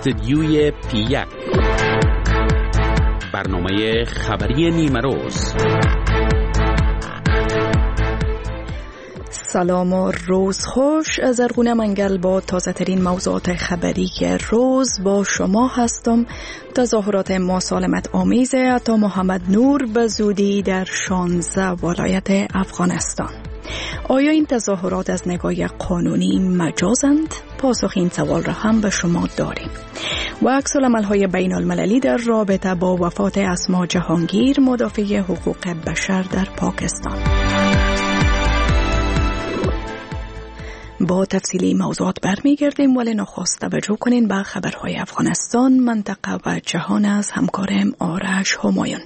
استدیوی P1 برنامه خبری نیمه روز. سلام و روز خوش. از ارگونه منگل با تازه ترین موضوعات خبری روز با شما هستم. تظاهرات مسالمت آمیز عطا محمد نور به زودی در 16 ولایت افغانستان. آیا این تظاهرات از نگاه قانونی مجازند؟ پاسخ این سوال را هم به شما داریم. و عکس‌العمل‌های بین المللی در رابطه با وفات اسما جهانگیر مدافع حقوق بشر در پاکستان. با تفصیلی موضوعات برمیگردیم، ولی نخست توجه کنین به خبرهای افغانستان، منطقه و جهان از همکارم آرش همایون.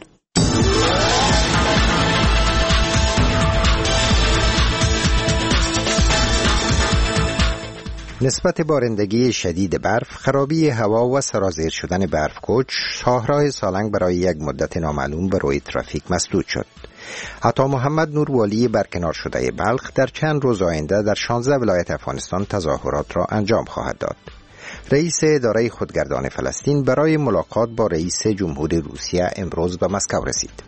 نسبت بارندگی شدید برف، خرابی هوا و سرازیر شدن برف کوچ، شاهراه سالنگ برای یک مدت نامعلوم به روی ترافیک مسدود شد. عطا محمد نور والی برکنار شده بلخ در چند روز آینده در 16 ولایت افغانستان تظاهرات را انجام خواهد داد. رئیس اداره خودگردان فلسطین برای ملاقات با رئیس جمهوری روسیه امروز به مسکو رسید.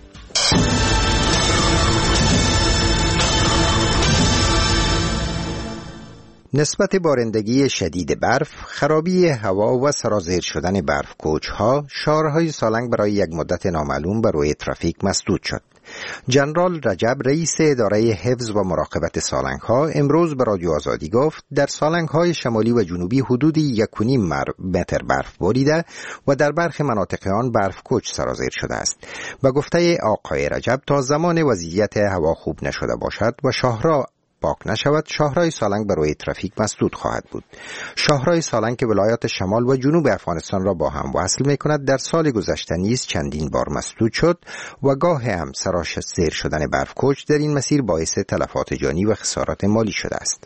نسبت بارندگی شدید برف، خرابی هوا و سرازیر شدن برف کوچ‌ها، شهرهای سالنگ برای یک مدت نامعلوم به روی ترافیک مسدود شد. جنرال رجب، رئیس اداره حفظ و مراقبت سالنگ‌ها، امروز به رادیو آزادی گفت در سالنگ‌های شمالی و جنوبی حدود 1.5 متر برف باریده و در برخی مناطق آن برف کوچ سرازیر شده است. به گفته آقای رجب، تا زمان وضعیت هوا خوب نشده باشد و شاهراه پاک نشود، شاهراه سالنگ به روی ترافیک مسدود خواهد بود. شاهراه سالنگ که ولایات شمال و جنوب افغانستان را با هم وصل می کند، در سال گذشته نیز چندین بار مسدود شد و گاه هم سرازیر شدن برف کوچ در این مسیر باعث تلفات جانی و خسارات مالی شده است.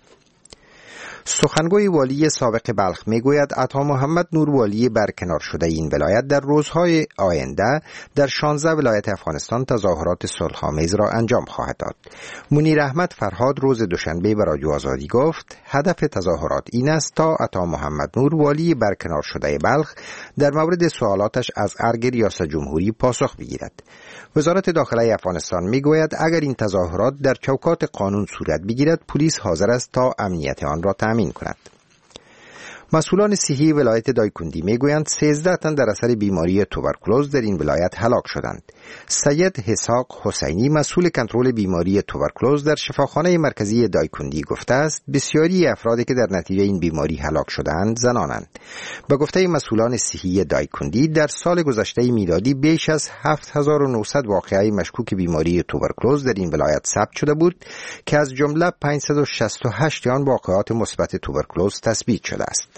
سخنگوی والی سابق بلخ میگوید عطا محمد نور والی برکنار شده این ولایت در روزهای آینده در 16 ولایت افغانستان تظاهرات صلح‌آمیز را انجام خواهد داد. منیر احمد فرهاد روز دوشنبه به رادیو آزادی گفت هدف تظاهرات این است تا عطا محمد نور والی برکنار شده بلخ در مورد سوالاتش از ارگ ریاست جمهوری پاسخ بگیرد. وزارت داخله افغانستان میگوید اگر این تظاهرات در چوکات قانون صورت بگیرد، پلیس حاضر است تا امنیت آن را تأمین کند. مسئولان صحی ولایت دایکندی میگویند 13 تن در اثر بیماری توبرکولوز در این ولایت هلاک شدند. سید حساق حسینی، مسئول کنترل بیماری توبرکولوز در شفاخانه مرکزی دایکندی گفته است بسیاری افرادی که در نتیجه این بیماری هلاک شدند زنانند. به گفته مسئولان صحی دایکندی در سال گذشته میلادی بیش از 7900 واقعه مشکوک بیماری توبرکولوز در این ولایت ثبت شده بود که از جمله 568 آن واقعات مثبت توبرکولوز تثبیت شده است.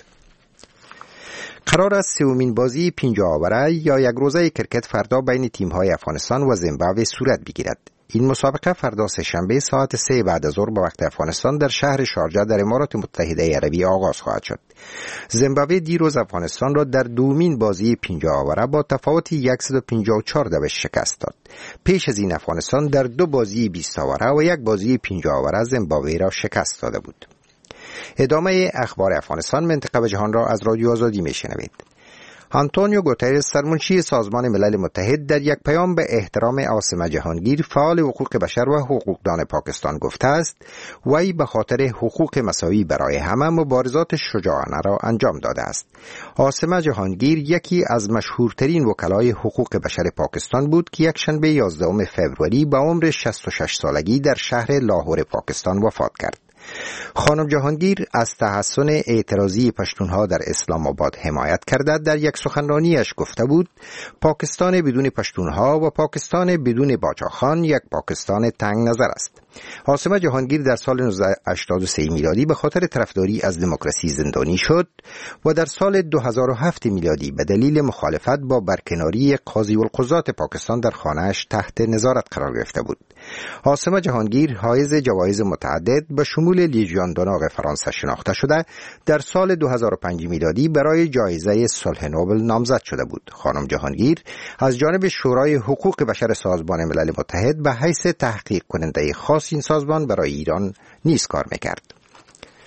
قرار است سومین بازی 50 آوره یا یک روزه کرکت فردا بین تیم‌های افغانستان و زیمبابوه صورت بگیرد. این مسابقه فردا سه‌شنبه ساعت 3 بعد از ظهر به وقت افغانستان در شهر شارجه در امارات متحده عربی آغاز خواهد شد. زیمبابوه دیروز افغانستان را در دومین بازی 50 آوره با تفاوت 154 دوش شکست داد. پیش از این افغانستان در 2 بازی 20 آوره و 1 بازی 50 آوره زیمبابوه را شکست داده بود. ادامه اخبار افغانستان، منطقه و جهان را از رادیو آزادی میشنوید. آنتونیو گوترس، سرمنشی سازمان ملل متحد، در یک پیام به احترام عاصمه جهانگیر، فعال حقوق بشر و حقوقدان پاکستان گفته است وی به خاطر حقوق مساوی برای همه مبارزات شجاعانه را انجام داده است. عاصمه جهانگیر یکی از مشهورترین وکلای حقوق بشر پاکستان بود که یک شنبه 11 فوریه به عمر 66 سالگی در شهر لاهور پاکستان وفات کرد. خانم جهانگیر از تحسن اعتراضی پشتونها در اسلام آباد حمایت کرده در یک سخنرانیش گفته بود پاکستان بدون پشتونها و پاکستان بدون باچاخان یک پاکستان تنگ نظر است. عاصمه جهانگیر در سال 1983 میلادی به خاطر طرفداری از دموکراسی زندانی شد و در سال 2007 میلادی به دلیل مخالفت با برکناری قاضی القضات پاکستان در خانه‌اش تحت نظارت قرار گرفته بود. عاصمه جهانگیر حائز جوایز متعدد به شمول لیژیون دوناغ فرانسه شناخته شده در سال 2005 میلادی برای جایزه صلح نوبل نامزد شده بود. خانم جهانگیر از جانب شورای حقوق بشر سازمان ملل متحد به حیث تحقیق کننده خاص این سازمان برای ایران نیز کار میکرد.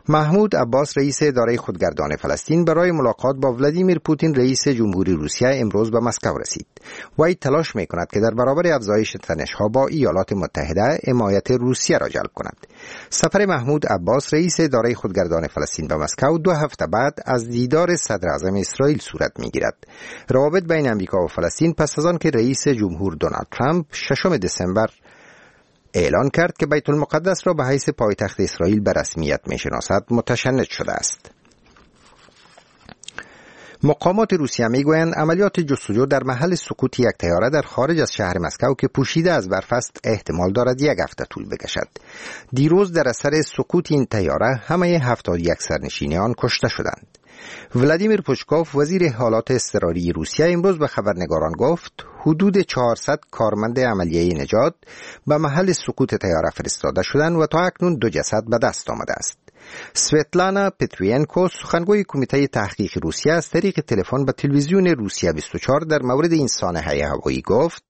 محمود عباس رئیس اداره خودگردان فلسطین برای ملاقات با ولادیمیر پوتین رئیس جمهوری روسیه امروز به مسکو رسید. وی تلاش می‌کند که در برابر افزایش تنش‌ها با ایالات متحده حمایت روسیه را جلب کند. سفر محمود عباس رئیس اداره خودگردان فلسطین به مسکو 2 هفته بعد از دیدار صدر اعظم اسرائیل صورت می‌گیرد. روابط بین آمریکا و فلسطین پس از آن که رئیس جمهور دونالد ترامپ 6 دسامبر اعلان کرد که بیت المقدس را به حیث پایتخت اسرائیل به رسمیت می‌شناسد متشنج شده است. مقامات روسیه میگویند عملیات جستجو در محل سقوط یک طیاره در خارج از شهر مسکو که پوشیده از برف است احتمال دارد 1 هفته طول بکشد. دیروز در اثر سقوط این طیاره همه 71 سرنشین آن کشته شدند. ولادیمیر پوشکوف وزیر حالات اضطراری روسیه امروز به خبرنگاران گفت حدود 400 کارمند عملیه نجات به محل سقوط طیاره فرستاده شدند و تا اکنون 2 جسد به دست آمده است. سویتلانا پتروینکو سخنگوی کمیته تحقیق روسیه از طریق تلفن به تلویزیون روسیه 24 در مورد این سانحه هوایی گفت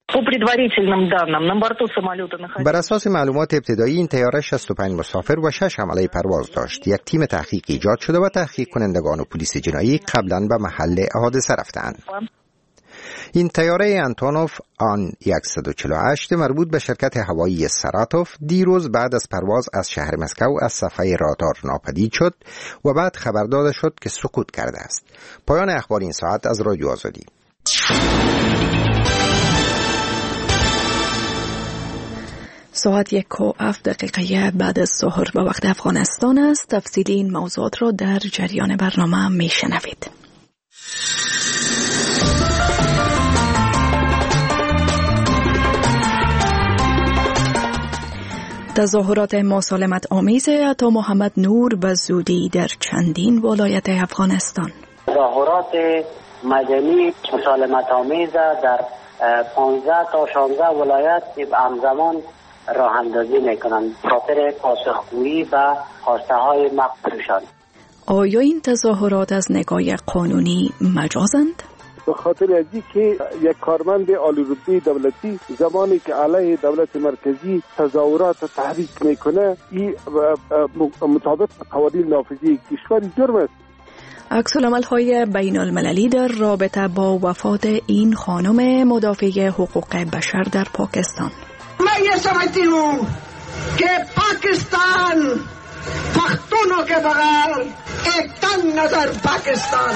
بر اساس معلومات ابتدایی این طیاره 65 مسافر و 6 حمله پرواز داشت. یک تیم تحقیق ایجاد شده و تحقیق کنندگان و پلیس جنایی قبلا به محل حادثه رفتند. این طیاره آنتونوف آن 148 مربوط به شرکت هوایی ساراتوف دیروز بعد از پرواز از شهر مسکو از صفحه رادار ناپدید شد و بعد خبر داده شد که سقوط کرده است. پایان اخبار این ساعت از رادیو آزادی. ساعت 1:07 بعد از ظهر به وقت افغانستان است. تفصیل این موضوعات را در جریان برنامه میشنوید. تظاهرات مسالمت آمیز عطا محمد نور به زودی در چندین ولایت افغانستان. تظاهرات مدنی مسالمت آمیز در 15 تا 16 ولایت همزمان راه اندازی میکنند خاطر پاسخگویی به خواسته های مقبولشان. آیا این تظاهرات از نگاه قانونی مجازند؟ به خاطر ازی که یک کارمند عالی‌رتبه دولتی زمانی که علیه دولت مرکزی تظاهرات تحریک میکنه این مطابق قوانین نافذه کشور جرم است. عکس‌العمل‌های بین‌المللی در رابطه با وفات این خانم مدافع حقوق بشر در پاکستان. मैं ये समझती हूँ कि पाकिस्तान पख्तूनों के बगैर एक तंग नजर पाकिस्तान.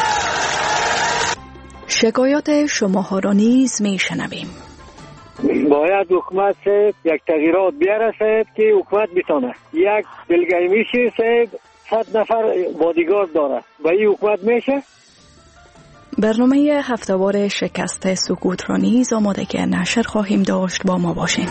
شکایات شماها را نیز میشنویم. باید حکومت یک تغییرات بیاره که حکومت بتونه یک دلگیری میشه 100 نفر بادیگارد داره و این حکومت میشه. برنامه هفتهوار شکست سکوت را نیز آماده نشر خواهیم داشت. با ما باشین.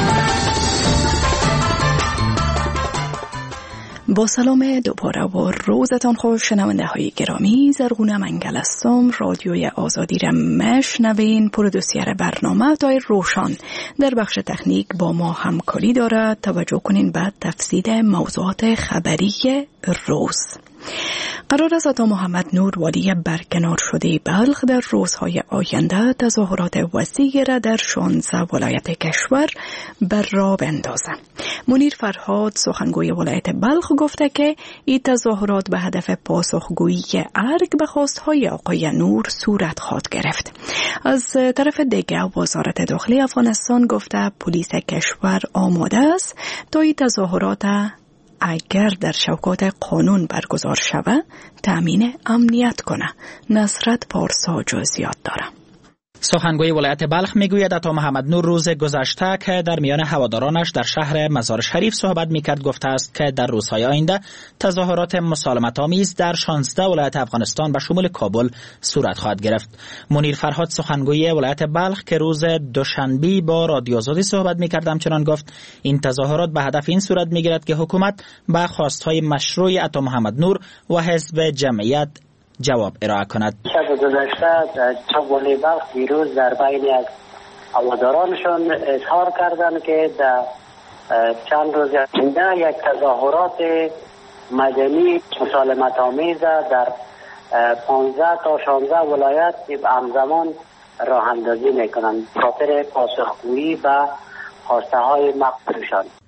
با سلام دوباره و روزتان خوش شنونده های گرامی. زرغونه منگل هستم. رادیوی آزادی را مشنوین. پرودوسر برنامه تایر روشان در بخش تکنیک با ما همکاری دارد. توجه کنین به تفصیل موضوعات خبری روز. قرار است عطا محمد نور والی برکنار شده بلخ در روزهای آینده تظاهرات وسیعی را در 16 ولایت کشور بر راه بندازد. منیر فرهاد سخنگوی ولایت بلخ گفته که این تظاهرات به هدف پاسخگویی ارگ به خواستهای آقای نور صورت خواهد گرفت. از طرف دیگر وزارت داخلی افغانستان گفته پلیس کشور آماده است تا این تظاهرات اگر در شوکات قانون برگزار شود تأمین امنیت کنه. نصرت پارسا جزئیات داره. سخنگوی ولایت بلخ میگوید عطا محمد نور روز گذشته که در میان هوادارانش در شهر مزار شریف صحبت میکرد گفته است که در روزهای آینده تظاهرات مسالمت آمیز در 16 ولایت افغانستان به شمول کابل صورت خواهد گرفت. منیر فرهاد سخنگوی ولایت بلخ که روز دوشنبه با رادیو آزادی صحبت میکرد همچنان گفت این تظاهرات به هدف این صورت میگیرد که حکومت به خواستهای مشروع عطا محمد نور و حزب جمعیت جواب ارائه کند. شب گذشته چوبانی بلخ دیروز در بین از هوادارانشون اظهار کردند که در چند روز آینده یک تظاهرات مدنی مسالمت آمیز در 15 تا 16 ولایت همزمان راه اندازی میکنند خاطر پاسخگویی به خواسته های مقبولشان.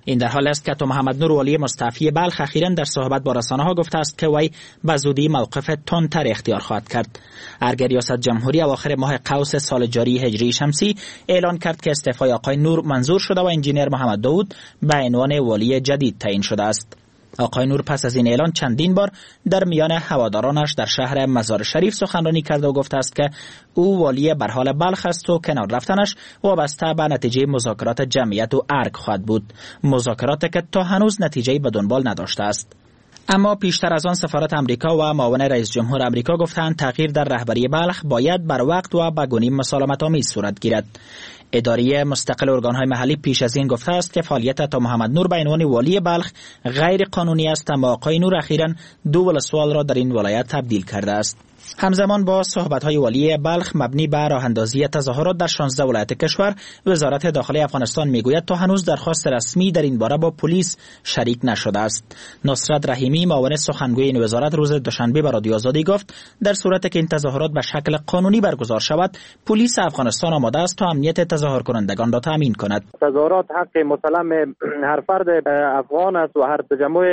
این در حال است که عطا محمد نور والی مستعفی بلخ اخیراً در صحبت با رسانه‌ها گفته است که وی به زودی موقف تندتر اختیار خواهد کرد. ارگ ریاست جمهوری اواخر ماه قوس سال جاری هجری شمسی اعلان کرد که استعفای آقای نور منظور شده و انجینیر محمد داود به عنوان والی جدید تعیین شده است. آقای نور پس از این اعلان چندین بار در میان هوادارانش در شهر مزار شریف سخنرانی کرده و گفته است که او والی برحال بلخ است و کنار رفتنش وابسته به نتیجه مذاکرات جمعیت و ارگ خواهد بود، مذاکراتی که تا هنوز نتیجه‌ای به دنبال نداشته است. اما پیشتر از آن سفارت امریکا و معاون رئیس جمهور امریکا گفتند تغییر در رهبری بلخ باید بر وقت و به گونی مسالمت‌آمیز صورت گیرد. اداره مستقل ارگان‌های محلی پیش از این گفته است که فعالیت عطا محمد نور به عنوان والی بلخ غیر قانونی است، اما آقای نور اخیراً 2 ولسوال را در این ولایت تبدیل کرده است. همزمان با صحبت‌های والی بلخ مبنی بر راه‌اندازی تظاهرات در 16 ولایت کشور، وزارت داخلی افغانستان میگوید تا هنوز درخواست رسمی در این باره با پلیس شریک نشده است. نصرت رحیمی معاون سخنگوی این وزارت روز دوشنبه به رادیو آزادی گفت در صورتی که این تظاهرات به شکل قانونی برگزار شود، پلیس افغانستان آماده است تا امنیت تظاهر کنندگان را تامین کند. تظاهرات حق مسلم هر فرد افغان است و هر تجمع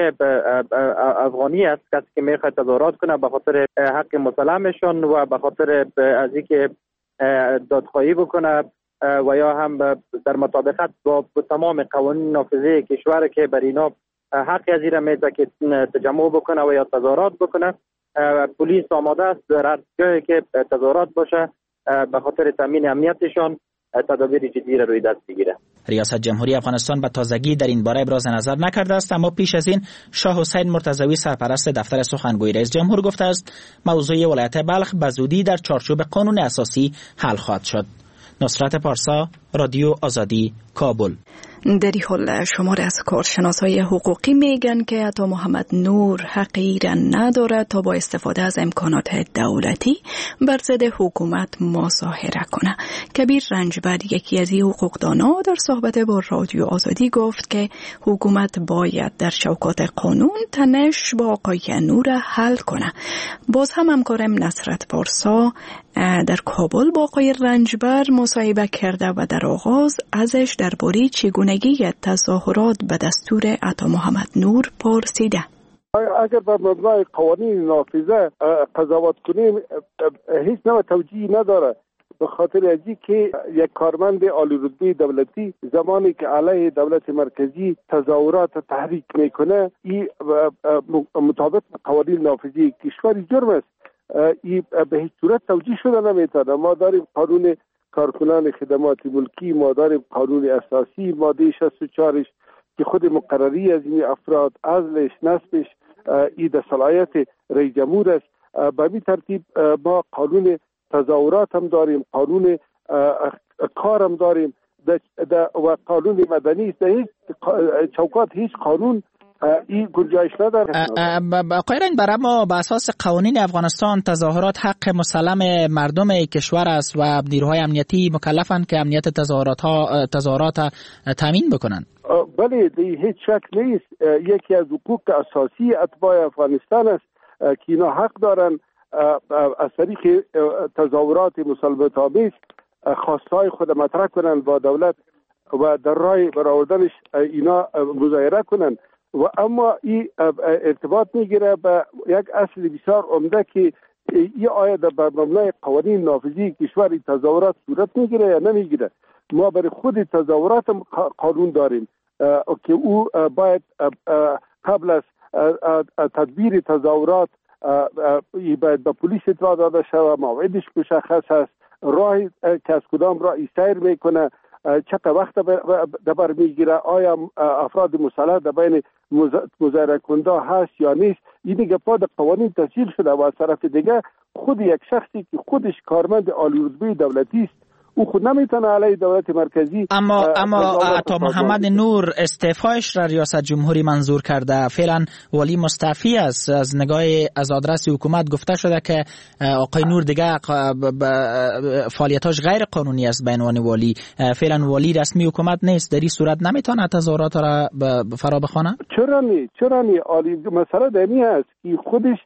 افغانی است. کسی که میخواد تظاهرات کنه به خاطر حق مسلمشون و به خاطر از اینکه دادخواهی بکنه و یا هم در مطابقت با تمام قوانین نافذه کشور که بر اینا حق از این میده که تجمع بکنه و یا تظاهرات بکنه، پلیس آماده است در هر جایی که تظاهرات باشه به خاطر تامین امنیتشان تدابیر جدی را روی دست بگیره. ریاست جمهوری افغانستان به تازگی در این باره ابراز نظر نکرده است، اما پیش از این شاه حسین مرتضوی سرپرست دفتر سخنگوی رئیس جمهور گفته است موضوع ولایت بلخ به زودی در چارچوب قانون اساسی حل خواهد شد. نصرت پارسا، رادیو آزادی، کابل. در این حال شمار از کارشناسای حقوقی میگن که عطا محمد نور حقی را ندارد تا با استفاده از امکانات دولتی بر ضد حکومت مظاهره کنه. کبیر رنجبر، یکی از این حقوقدانا، در صحبت با رادیو آزادی گفت که حکومت باید در چوکات قانون تنش با آقای نور حل کنه. باز هم همکارم نصرت پارسا در کابل با آقای رنجبر مصاحبه کرده و در آغاز ازش درباره چگونگی تظاهرات به دستور عطا محمد نور پرسیده. اگر به مبنای قوانین نافذه قضاوت کنیم هیچ نوع توجیهی نداره، به خاطر ازی که یک کارمند عالی رتبه دولتی زمانی که علیه دولت مرکزی تظاهرات تحریک میکنه این مطابق قوانین نافذه کشور جرم است. این به هیچ صورت توجیه شده نمیتونه. ما داریم قانون کارکنان خدمات ملکی، ما داریم قانون اساسی ماده 64 که خود مقرری از این افراد، عزلش، نصبش این در صلاحیت رئیس جمهور است. به این ترتیب ما قانون تظاهرات هم داریم، قانون کار هم داریم و قانون مدنی است. در هیچ چوکات هیچ قانون این گنجایش نداره. آقای رنجبر، اما به اساس قوانین افغانستان تظاهرات حق مسلم مردم کشور است و نیروهای امنیتی مکلفند که امنیت تظاهرات تامین بکنند. بله، هیچ شک نیست. یکی از حقوق اساسی اتباع افغانستان است که اینا حق دارن از طریق تظاهرات مسالمت‌آمیز خواستهای خود مطرح کنند با دولت و در راه برآوردنش اینا مظاهره کنند. و اما این ارتباط میگیره به یک اصل بسیار عمده که این آیا به مبنای قوانین نافذه کشور تظاهرات صورت میگیره یا نمیگیره. ما برای خود تظاهرات قانون داریم که او باید قبل از تدبیر تظاهرات باید به پلیس اطلاع داده شود، موعدش مشخص است، راهی که از کدام راه سیر میکنه، چقدر وقت دبر میگیره، آیا افراد مسلح در بین مظاهره کننده هست یا نیست. این دیگه پا در قوانین تسجیل شده و از طرف دیگه خود یک شخصی که خودش کارمند عالی رتبه دولتی است او خود نمیتونه علیه دولت مرکزی. اما عطا محمد نور استعفایش را ریاست جمهوری منظور کرده، فعلا والی مستعفی است. از نگاه از آدرس حکومت گفته شده که آقای نور دیگه فعالیتاش غیر قانونی است به عنوان والی، فعلا والی رسمی حکومت نیست. در این صورت نمیتونه تظاهرات را فرا بخوانه؟ چرا نی عالی مسئله دمی است که خودش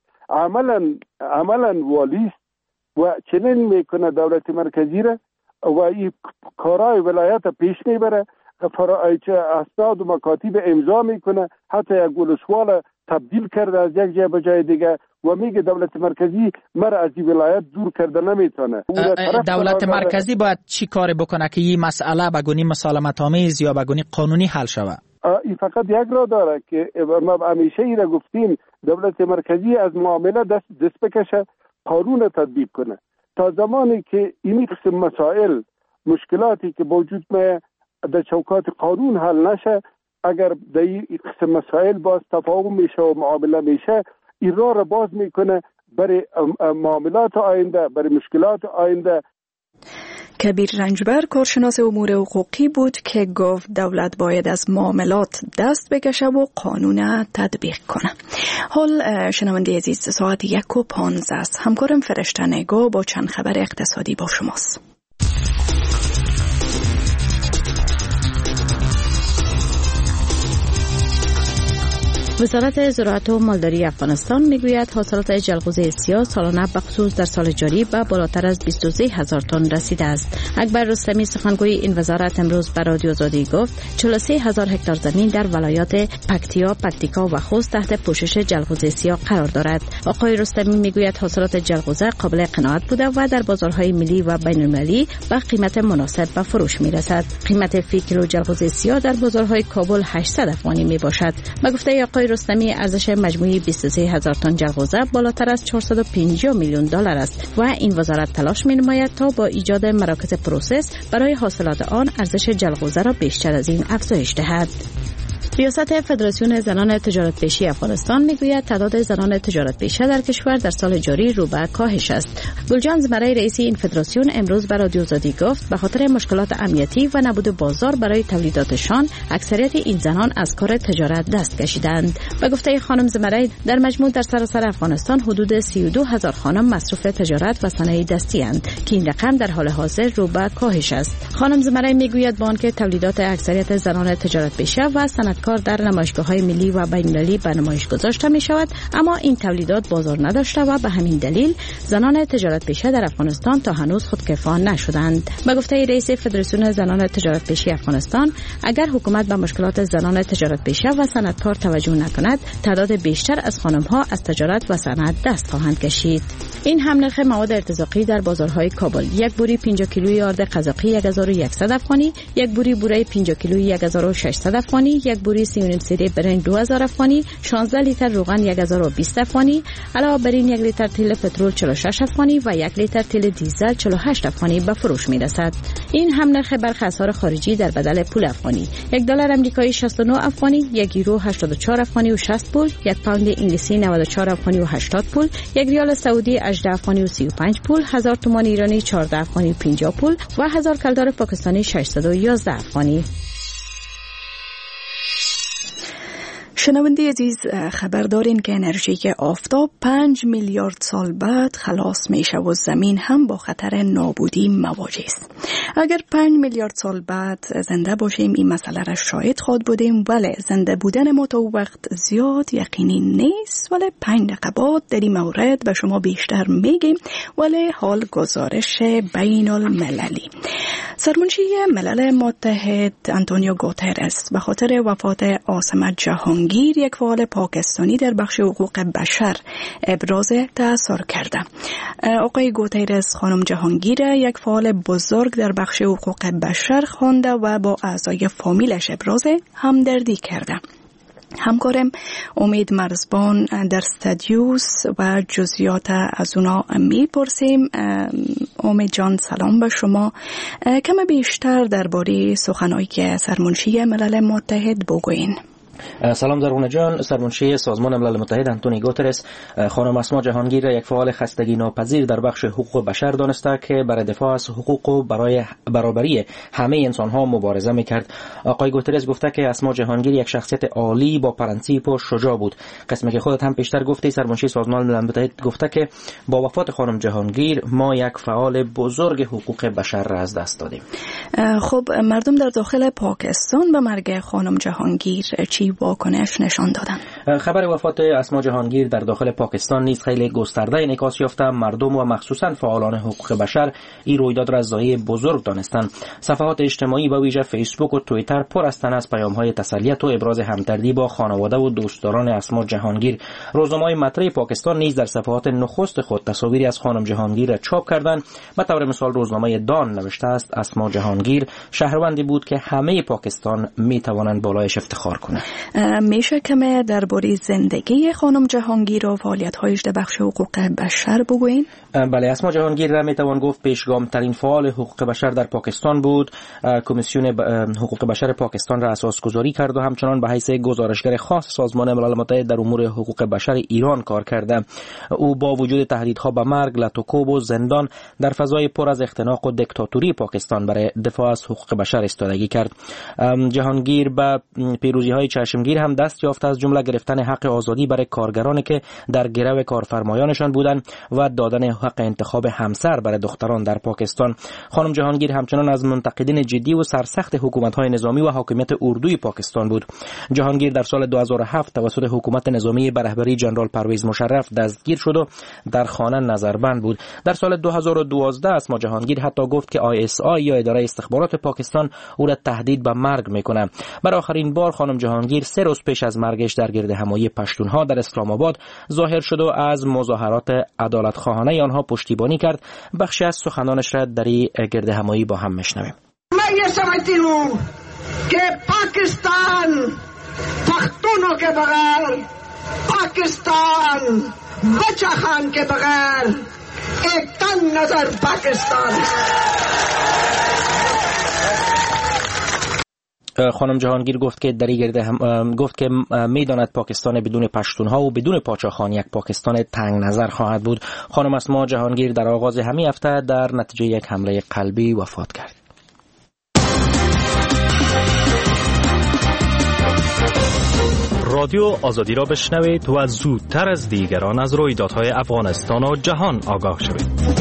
عملا والی است و چنین میکنه دولت مرکزی را و این کارهای ولایت پیش میبره. اسناد و مکاتیب امضا میکنه، حتی یک ولسوال تبدیل کرده از یک جای به جای دیگه و میگه دولت مرکزی مرا از این ولایت دور کرده نمیتونه. دولت مرکزی باید چی کاری بکنه که این مسئله به گونه مسالمت آمیز یا به گونه قانونی حل شود؟ این فقط یک راه داره که ما همیشه این را گفتیم، دولت مرکزی از معامله دست بکشه، قانون تطبیق کنه. تا زمانی که این قسم مسائل، مشکلاتی که وجود می در چوکات قانون حل نشه، اگر در این قسم مسائل باز تفاهم میشه و معامله میشه، این راه را باز میکنه برای معاملات آینده، برای مشکلات آینده. کبیر رنجبر، کارشناس امور حقوقی بود که گفت دولت باید از معاملات دست بکشه و قانون تطبیق کنه. حال شنونده عزیز، ساعت 1:15 است. همکارم فرشته نگاه با چند خبر اقتصادی با شماست. وزارت زراعت و مالداری افغانستان میگوید حاصلات جلغوزه سیاه سالانه بخصوص در سال جاری به بالاتر از 23,000 تن رسیده است. اکبر رستمی، سخنگوی این وزارت، امروز به رادیو آزادی گفت 43,000 هکتار زمین در ولایات پکتیکا و خوست تحت پوشش جلغوزه سیاه قرار دارد. آقای رستمی میگوید حاصلات جلغوزه قابل قناعت بوده و در بازارهای ملی و بین المللی به قیمت مناسب به فروش میرسد. قیمت فی کیلو جلغوزه سیاه در بازارهای کابل 800 افغانی میباشد. به گفته آقای رستمی، ارزش مجموعی 23,000 تن جلغوزه بالاتر از 450 میلیون دلار است و این وزارت تلاش می‌نماید تا با ایجاد مراکز پروسس برای حاصلات آن ارزش جلغوزه را بیشتر از این افزایش دهد. ریاست فدراسیون زنان تجارت پیشه افغانستان میگوید تعداد زنان تجارت پیشه در کشور در سال جاری رو به کاهش است. گلجان زمرای، رئیس این فدراسیون، امروز به رادیو آزادی گفت به خاطر مشکلات امنیتی و نبود بازار برای تولیداتشان اکثریت این زنان از کار تجارت دست کشیدند. به گفته خانم زمرای، در مجموع در سراسر افغانستان حدود 32,000 خانم مصروف تجارت و صنایع دستی اند که این رقم در حال حاضر رو به کاهش است. خانم زمرای میگوید با آنکه تولیدات اکثریت زنان تجارت پیشه و کار در نمایشگاه‌های ملی و بین‌المللی به نمایش گذاشته می‌شود، اما این تولیدات بازار نداشته و به همین دلیل زنان تجارت پیشه در افغانستان تا هنوز خودکفا نشدند. به گفته رئیس فدراسیون زنان تجارت پیشه افغانستان، اگر حکومت به مشکلات زنان تجارت پیشه و صنعتکار توجه نکند، تعداد بیشتر از خانم‌ها از تجارت و صنعت دست خواهند کشید. این هم نرخ مواد ارتزاقی در بازارهای کابل: یک بوری 50 کیلویی آرد قزاقی 1100 افغانی، یک بوری بوره 50 کیلویی 1600 افغانی، یک بوری 3.5 سری برنج 2000 افغانی، 16 لیتر روغن 1020 افغانی، علاوه بر این 1 لیتر تیل پترول 46 افغانی و 1 لیتر تیل دیزل 48 افغانی به فروش میرسد. این هم نرخ برخی اسعار خارجی در بدل پول افغانی: یک دلار آمریکایی 69 افغانی، یک یورو 84 افغانی و 60 پول، یک پوند انگلیسی 94 افغانی و 80 پول، یک ریال سعودی 18 افغانی و 35 پول، 1000 تومان ایرانی 14 افغانی و 50 پول و 1000 کلدار پاکستانی 611 افغانی. شنونده عزیز، خبر دارین که انرژی آفتاب 5 میلیارد سال بعد خلاص میشه و زمین هم با خطر نابودی مواجه است. اگر 5 میلیارد سال بعد زنده باشیم این مسئله را شاهد خواهد بودیم، ولی زنده بودن ما تا وقت زیاد یقینی نیست. ولی 5 دقیقه بعد در این مورد به شما بیشتر میگیم. ولی حال گزارش بین المللی: سرمنشی ملل متحد آنتونیو گوترس به خاطر وفات عاصمه جهانگیر، یک فعال پاکستانی در بخش حقوق بشر، ابراز تأثیر کرده. آقای گوترس خانم جهانگیر یک فعال بزرگ در بخش حقوق بشر خوانده و با اعضای فامیلش ابراز همدردی کرده. همکارم امید مرزبان در استودیوس و جزئیات از اونا میپرسیم. امید جان، سلام به شما. کم بیشتر درباره سخنانی که سرمنشی ملل متحد بگوین. سلام زرغونه جان. سرمنشی سازمان ملل متحد آنتونیو گوترس خانم اسما جهانگیر یک فعال خستگی ناپذیر در بخش حقوق بشر دانسته که برای دفاع از حقوق و برای برابری همه انسان‌ها مبارزه می‌کرد. آقای گوترس گفته که اسما جهانگیر یک شخصیت عالی با پرنسیپ و شجاع بود. قسمی که خودت هم پیشتر گفتی، سرمنشی سازمان ملل متحد گفته که با وفات خانم جهانگیر ما یک فعال بزرگ حقوق بشر را از دست دادیم. خب مردم در داخل پاکستان به مرگ خانم جهانگیر چی همچی واکنش نشان دادند. خبر وفات اسما جهانگیر در داخل پاکستان نیز خیلی گسترده انعکاس یافته. مردم و مخصوصا فعالان حقوق بشر این رویداد را ضایعه بزرگ دانستند. صفحات اجتماعی و ویژه فیسبوک و توییتر پر هستند از پیام‌های تسلیت و ابراز همدردی با خانواده و دوستداران اسما جهانگیر. روزنامه‌های مطرح پاکستان نیز در صفحات نخست خود تصاویری از خانم جهانگیر را چاپ کردند. به طور مثال روزنامه دان نوشته است اسما جهانگیر شهروندی بود که همه پاکستان میتوانند بالایش افتخار کنند. میشه کمی درباره زندگی خانم جهانگیر و فعالیت‌هایش در بخش حقوق بشر بگویید؟ بله، اسما جهانگیر را میتوان گفت پیشگام‌ترین فعال حقوق بشر در پاکستان بود. کمیسیون حقوق بشر پاکستان را اساسگذاری کرد و همچنان به حیث گزارشگر خاص سازمان ملل متحد در امور حقوق بشر ایران کار کرده. او با وجود تهدیدها به مرگ، لطوکوب و زندان در فضای پر از اختناق و دیکتاتوری پاکستان برای دفاع از حقوق بشر ایستادگی کرد. جهانگیر به پیروزی‌های چشمگیر هم دست یافت، از جمله گرفتن حق آزادی برای کارگرانی که در گرو کارفرمایانشان بودند و دادن حق انتخاب همسر برای دختران در پاکستان. خانم جهانگیر همچنان از منتقدین جدی و سرسخت حکومت‌های نظامی و حاکمیت اردوی پاکستان بود. جهانگیر در سال 2007 توسط حکومت نظامی به رهبری جنرال پرویز مشرف دستگیر شد و در خانه نظربند بود. در سال 2012 اسما جهانگیر حتی گفت که ISI یا اداره استخبارات پاکستان او را تهدید به مرگ میکنه. برای آخرین بار خانم جهانگیر 3 روز پیش از مرگش در گردهمایی پشتونها در اسلام آباد ظاهر شد و از مظاهرات عدالت خواهانه آنها پشتیبانی کرد. بخشی از سخنانش را در این گردهمایی با هم میشنویم. मैं ये समझती हूँ कि पाकिस्तान पख्तूनों के बगैर, पाकिस्तान बच्चा खान के बगैर एक तंग नजर पाकिस्तान. خانم جهانگیر گفت که گفت که میداند پاکستان بدون پشتونها و بدون پاچاخان یک پاکستان تنگ نظر خواهد بود. خانم اسما جهانگیر در آغاز همین هفته در نتیجه یک حمله قلبی وفات کرد. رادیو آزادی را بشنوید و زودتر از دیگران از رویدادهای افغانستان و جهان آگاه شوید.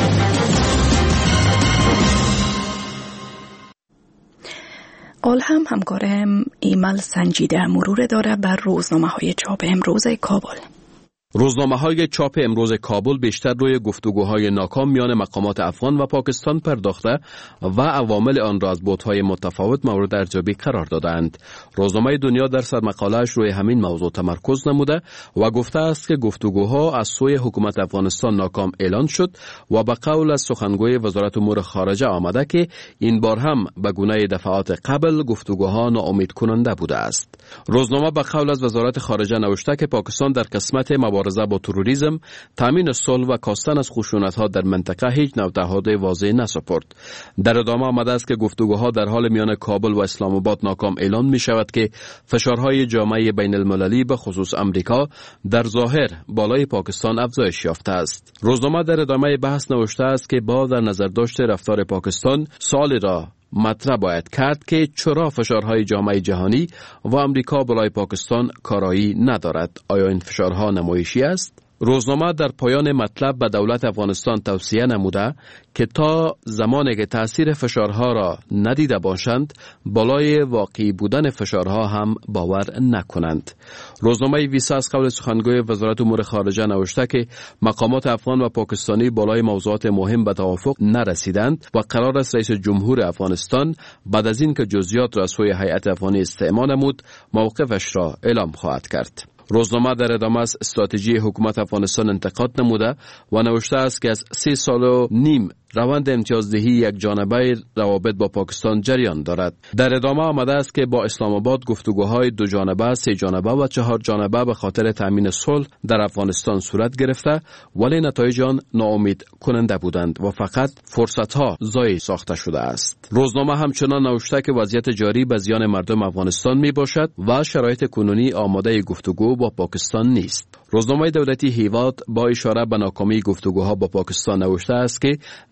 آلهم همکارم ایمل سنجیده مرور داره بر روزنامه‌های چاپ امروز کابل. روزنامه‌های چاپ امروز کابل بیشتر روی گفتگوهای ناکام میان مقامات افغان و پاکستان پرداخته و عوامل آن را از بُعدهای متفاوت مورد ارزیابی قرار دادند. روزنامه دنیا در سرمقاله‌اش روی همین موضوع تمرکز نموده و گفته است که گفتگوها از سوی حکومت افغانستان ناکام اعلان شد و به قول از سخنگوی وزارت امور خارجه آمده که این بار هم به گونه دفعات قبل گفتگوها ناامید کننده بوده است. روزنامه به قول از وزارت خارجه نوشته که پاکستان در قسمت مبارزه با تروریسم، تامین صلح و کاستن از خشونت‌ها در منطقه هیچ نوع تعهد واضح نسپرد. در ادامه آمده است که گفتگوها در حال میان کابل و اسلام آباد ناکام اعلان می شود که فشارهای جامعه بین المللی به خصوص امریکا در ظاهر بالای پاکستان افزایش یافته است. روزنامه در ادامه بحث نوشته است که با در نظر داشت رفتار پاکستان، سوالی را مطرح باید کرد که چرا فشارهای جامعه جهانی و امریکا بالای پاکستان کارایی ندارد؟ آیا این فشارها نمایشی است؟ روزنامه در پایان مطلب به دولت افغانستان توصیه نموده که تا زمانی که تأثیر فشارها را ندیده باشند، بالای واقعی بودن فشارها هم باور نکنند. روزنامه ویسا از قول سخنگوی وزارت امور خارجه نوشته که مقامات افغان و پاکستانی بالای موضوعات مهم به توافق نرسیدند و قرار است رئیس جمهور افغانستان بعد از این که جزئیات را سوی هیئت افغانی استعمال نمود، موقفش را اعلام خواهد کرد. روزنامه در ادامه از استراتژی حکومت افغانستان انتقاد نموده و نوشته است که از 3 سال و نیم روند امتیازدهی یک جانبه روابط با پاکستان جریان دارد. در ادامه آمده است که با اسلام آباد گفتگوهای 2 جانبه، 3 جانبه و 4 جانبه به خاطر تامین صلح در افغانستان صورت گرفته، ولی نتایج آن ناامید کننده بودند و فقط فرصتها ضایع ساخته شده است. روزنامه همچنان نوشته که وضعیت جاری به زیان مردم افغانستان می باشد و شرایط کنونی آماده گفتگو با پاکستان نیست. روزنامه دولتی هیواد با اشاره به ناکامی گفتگوها با پاکستان نوشته است که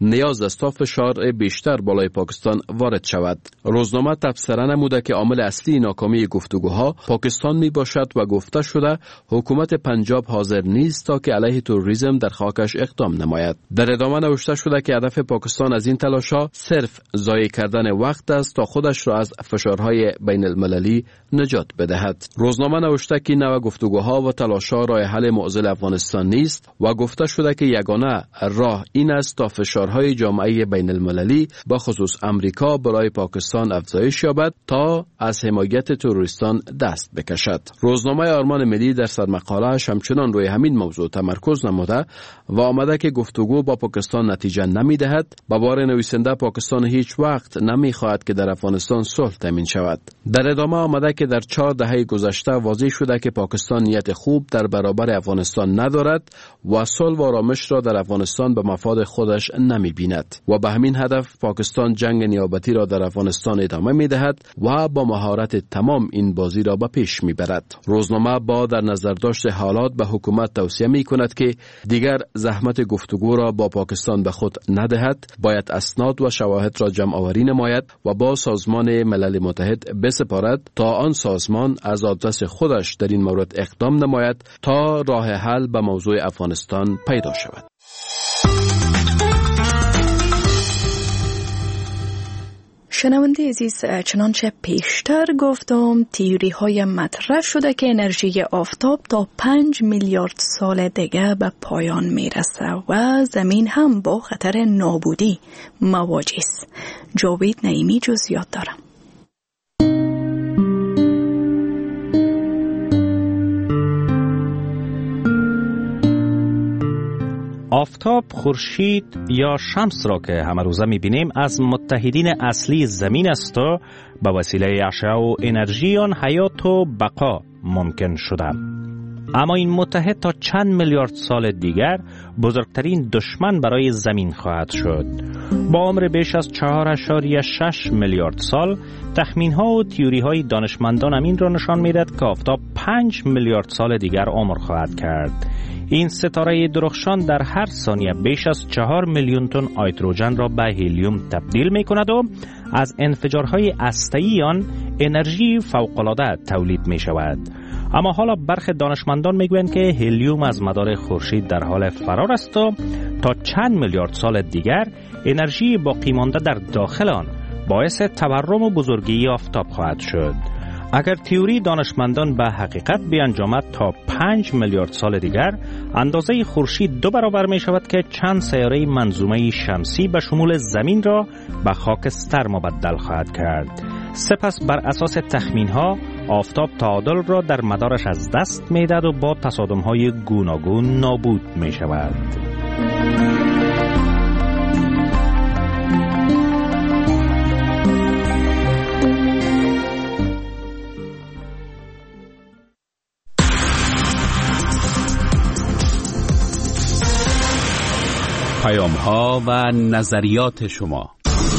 نیاز است تا فشار بیشتر بالای پاکستان وارد شود. روزنامه تبصره نموده که عامل اصلی ناکامی گفتگوها پاکستان می باشد و گفته شده حکومت پنجاب حاضر نیست تا که علیه تروریسم در خاکش اقدام نماید. در ادامه نوشته شده که هدف پاکستان از این تلاش‌ها صرف ضایع کردن وقت است تا خودش را از فشارهای بین المللی نجات بدهد. روزنامه نوشته که نوع گفتگوها و تلاش‌ها راه حل معضل افغانستان نیست و گفته شده که یگانه راه این است تا فشارهای جامعه بین المللی به خصوص امریکا برای پاکستان افزایش یابد تا از حمایت تروریستان دست بکشد. روزنامه آرمان ملی در سرمقاله‌اش همچنان روی همین موضوع تمرکز نموده و آمده که گفتگو با پاکستان نتیجه نمی‌دهد. به بار نویسنده پاکستان هیچ وقت نمی‌خواهد که در افغانستان صلح تامین شود. در ادامه آمده که در 4 دهه گذشته واضح شده که پاکستان نیت خوب در برابر افغانستان ندارد و صلح و آرامش را در افغانستان به مفاد خودش نمی‌بیند و به همین هدف پاکستان جنگ نیابتی را در افغانستان ادامه می‌دهد و با مهارت تمام این بازی را به پیش می‌برد. روزنامه با در نظر داشت حالات به حکومت توصیه می‌کند که دیگر زحمت گفتگو را با پاکستان به خود ندهد، باید اسناد و شواهد را جمع آوری نماید و با سازمان ملل متحد بسپارد تا آن سازمان از آدرس خودش در این مورد اقدام نماید تا راه حل به موضوع افغانستان پیدا شود. شنونده عزیز، چنانچه پیشتر گفتم تئوری های مطرح شده که انرژی آفتاب تا 5 میلیارد سال دیگه به پایان میرسه و زمین هم با خطر نابودی مواجه است. جاوید نعیمی جزئیات دارم. آفتاب، خورشید یا شمس را که همه روزه می‌بینیم از متحدین اصلی زمین است و به وسیله اشعه و انرژی آن حیات و بقا ممکن شده. اما این متحد تا چند میلیارد سال دیگر بزرگترین دشمن برای زمین خواهد شد. با عمر بیش از 4.6 میلیارد سال تخمین‌ها و تئوری‌های دانشمندان همین را نشان می‌دهد که آفتاب 5 میلیارد سال دیگر عمر خواهد کرد. این ستاره درخشان در هر ثانیه بیش از 4 میلیون تن هیدروژن را به هلیوم تبدیل می کند و از انفجارهای هسته‌ای آن انرژی فوق‌العاده تولید می شود. اما حالا برخی دانشمندان می گویند که هلیوم از مدار خورشید در حال فرار است و تا چند میلیارد سال دیگر انرژی باقی مانده در داخل آن باعث تورم و بزرگی آفتاب خواهد شد. اگر تئوری دانشمندان به حقیقت بیانجامد تا 5 میلیارد سال دیگر اندازه خورشید 2 برابر می شود که چند سیاره منظومه شمسی به شمول زمین را به خاکستر مبدل خواهد کرد. سپس بر اساس تخمین‌ها آفتاب تعادل را در مدارش از دست می دهد و با تصادم‌های گوناگون نابود می شود. پیام‌ها و نظریات شما.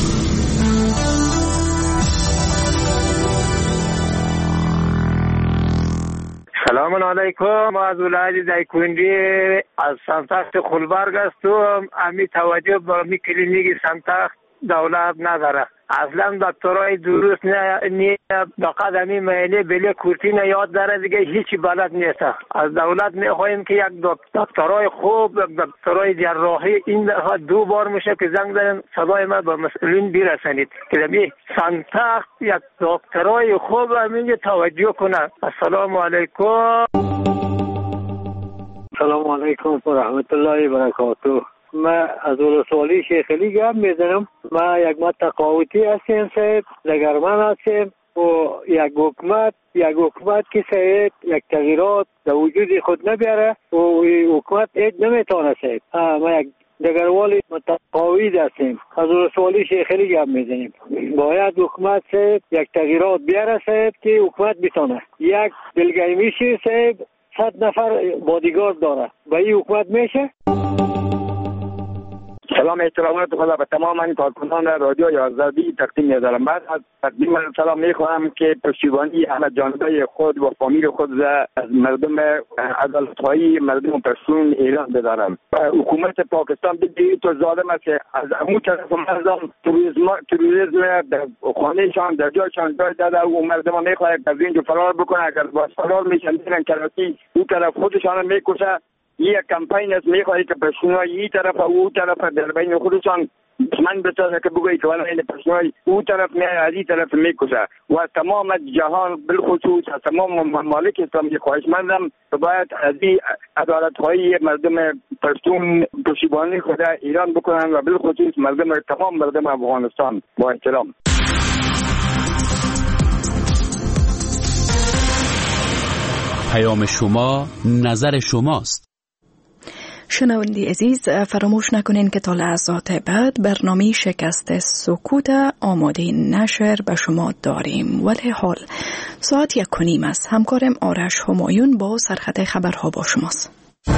سلام علیکم. از ولایت دایکندی از سنتخت خلبرگ هستم. امی توجه به می کلینیک سنتخت دولت نداره. اصلا دکترای درست نه فقط همین معاینه بله کورتین یاد داره، دیگه هیچی بلد نیست. از دولت میخوایم که یک دکترای خوب، دکترای جراحی این دفعه 2 بار میشه که زنگ زدن صدای ما به مسئولین برسانید که می سنتخت یک دکترای خوب همینجا توجه کنه. السلام علیکم. سلام علیکم و رحمت الله و برکاته. ما از ولسوالی شیخ علی گپ میزنم. ما یک متقاعدی هستیم صاحب، لگرمن هستیم و یک حکومت که صاحب یک تغییرات در وجود خود نبیاره و حکومت هیچ نمیتونه صاحب. ما یک دگروالی متقاعد هستیم، از ولسوالی شیخ علی گپ میزنیم. باید حکومت صاحب یک تغییرات بیاره صاحب که حکومت بتونه. یک دلگیمیشی صاحب 100 نفر بادیگارد داره، با این حکومت میشه؟ سلام احترامات خدا به تمام کارکنان رادیو آزادی تقدیم می‌دارم. بعد از تقدیم سلام می‌خواهم که پشتیبانی همه جانبه خود و فامیل خود از مردم عدالت‌خواهی مردم پشتون ایران بدارم. حکومت پاکستان بدید تو ظالم است که از اون طرف مردم تروریسم در خانه‌شان در جایشان جای داده و مردم می‌خواد از اینجا فرار بکنه. اگر باز فرار میشن میرن کراچی اون طرف خودشان میکشه. یک کمپین است میخواهی که پشتونای این طرف و او طرف در بین خودشان دشمن بسازه که بگویی که والا این پشتونای او طرف میای از این طرف میکشه و تمام جهان بالخصوص از تمام ممالک اسلامی خواهشمندم که باید از این عدالت‌خواهی مردم پشتون پشتیبانی خود ایران بکنن و بالخصوص تمام مردم افغانستان. با احترام. پیام شما نظر شماست. شنوندی عزیز، فراموش نکنین که تا لحظات بعد برنامه شکست سکوت آماده نشر به شما داریم. ولی حال ساعت 1:30 است. همکارم آرش همایون با سرخط خبرها با شماست.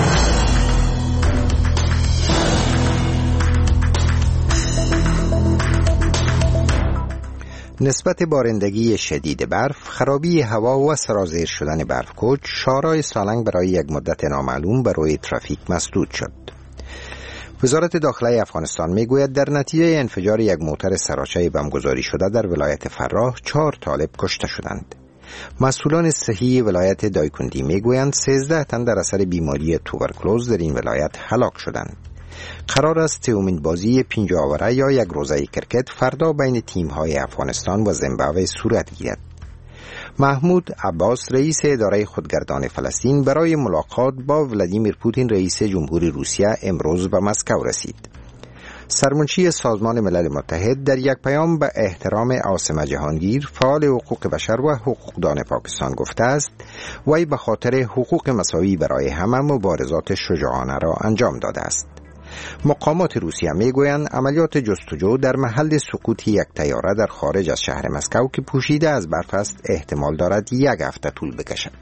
نسبت بارندگی شدید برف، خرابی هوا و سرازیر شدن برفکوچ، شارای سالنگ برای یک مدت نامعلوم بر روی ترافیک مسدود شد. وزارت داخله افغانستان میگوید در نتیجه انفجار یک موتر سراچه بمبگذاری شده در ولایت فراه 4 طالب کشته شدند. مسئولان صحی ولایت دایکندی میگویند 13 تن در اثر بیماری توبرکلوز در این ولایت هلاک شدند. قرار است سومین بازی 5 آوره یا یک روزه کرکت فردا بین تیم‌های افغانستان و زیمبابوه صورت گیرد. محمود عباس رئیس اداره خودگردان فلسطین برای ملاقات با ولادیمیر پوتین رئیس جمهوری روسیه امروز به مسکو رسید. سرمنشی سازمان ملل متحد در یک پیام به احترام عاصم جهانگیر فعال حقوق بشر و حقوقدان پاکستان گفته است وی به خاطر حقوق مساوی برای همه مبارزات شجاعانه را انجام داده است. مقامات روسیه میگویند عملیات جستجو در محل سقوط یک طیاره در خارج از شهر مسکو که پوشیده از برف است احتمال دارد 1 هفته طول بکشد.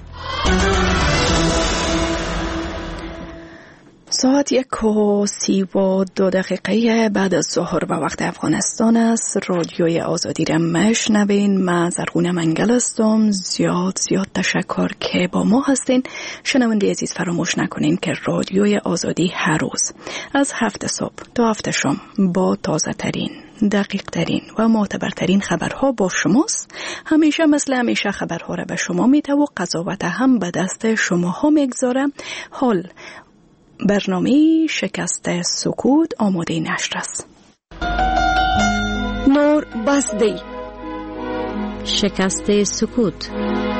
ساعت 1:32 بعد از ظهر به وقت افغانستان است. رادیوی آزادی را میشنوین. من زرغونه منگل هستم. زیاد تشکر که با ما هستین. شنونده عزیز، فراموش نکنین که رادیوی آزادی هر روز از 7 صبح تا 7 شام با تازه ترین، دقیق ترین و معتبرترین خبرها با شماست. همیشه مثل همیشه خبرها را به شما میده و قضاوت هم به دست شماها میگذاره. حال برنامه شکست سکوت آماده نشر است. نور بسدی شکست سکوت.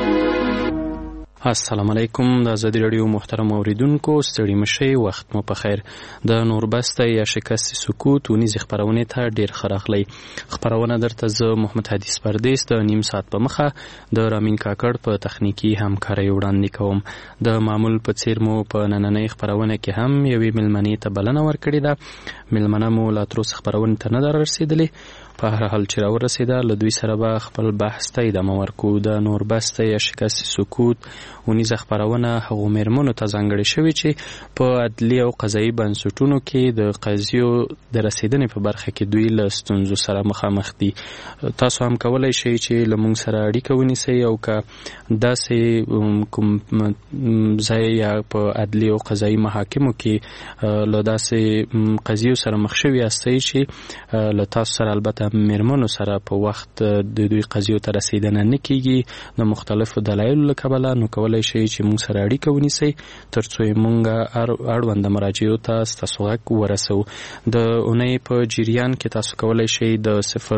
السلام علیکم. د آزادی رادیو محترم اوریدونکو، ستړي مشئ، وخت مو په خیر. د نوربسته یا شکست سکوت ونیزې خپرونې ته ډیر ښه راغلی. خپرونه درته زه محمد حدیث پردیس د نیم ساعت په مخه د رامین کاکړ په تخنیکی همکارۍ وړاندې کوم. د معمول په څیر مو په نننۍ خپرونه کې هم یوې مېلمنې ته بلنه ورکړې ده. مېلمنه مو لا تر اوسه خپرونې ته نه ده رسېدلې. په هر حال چې راورسېده له دوی سره به خپل بحث ته ادامه ورکو. د نوربسته یا شکست سکوت ونیزه خپرونه هغو مېرمنو ته ځانګړې شوې چې په عدلي او قضایي بنسټونو کې د قضیو د رسېدنې په برخه کې دوی له ستونزو سره مخامخ دي. تاسو هم کولی شئ چې له موږ سره اړیکه ونیسئ او که داسې کوم ځای یا په عدلي او قضایي محاکمو کې له داسې قضیو سره مخ شوي یاستئ چې له تاسو سره البته مېرمنو سره په وخت د دوی قضیو ته رسېدنه نه کېږي د مختلفو دلایلو له کبله، نو کولی شئ چې موږ سره اړیکه ونیسئ تر څو یې موږ اړونده مراجعو ته ستاسو غږ ورسوو. د اونۍ په جریان کې تاسو کولی شئ د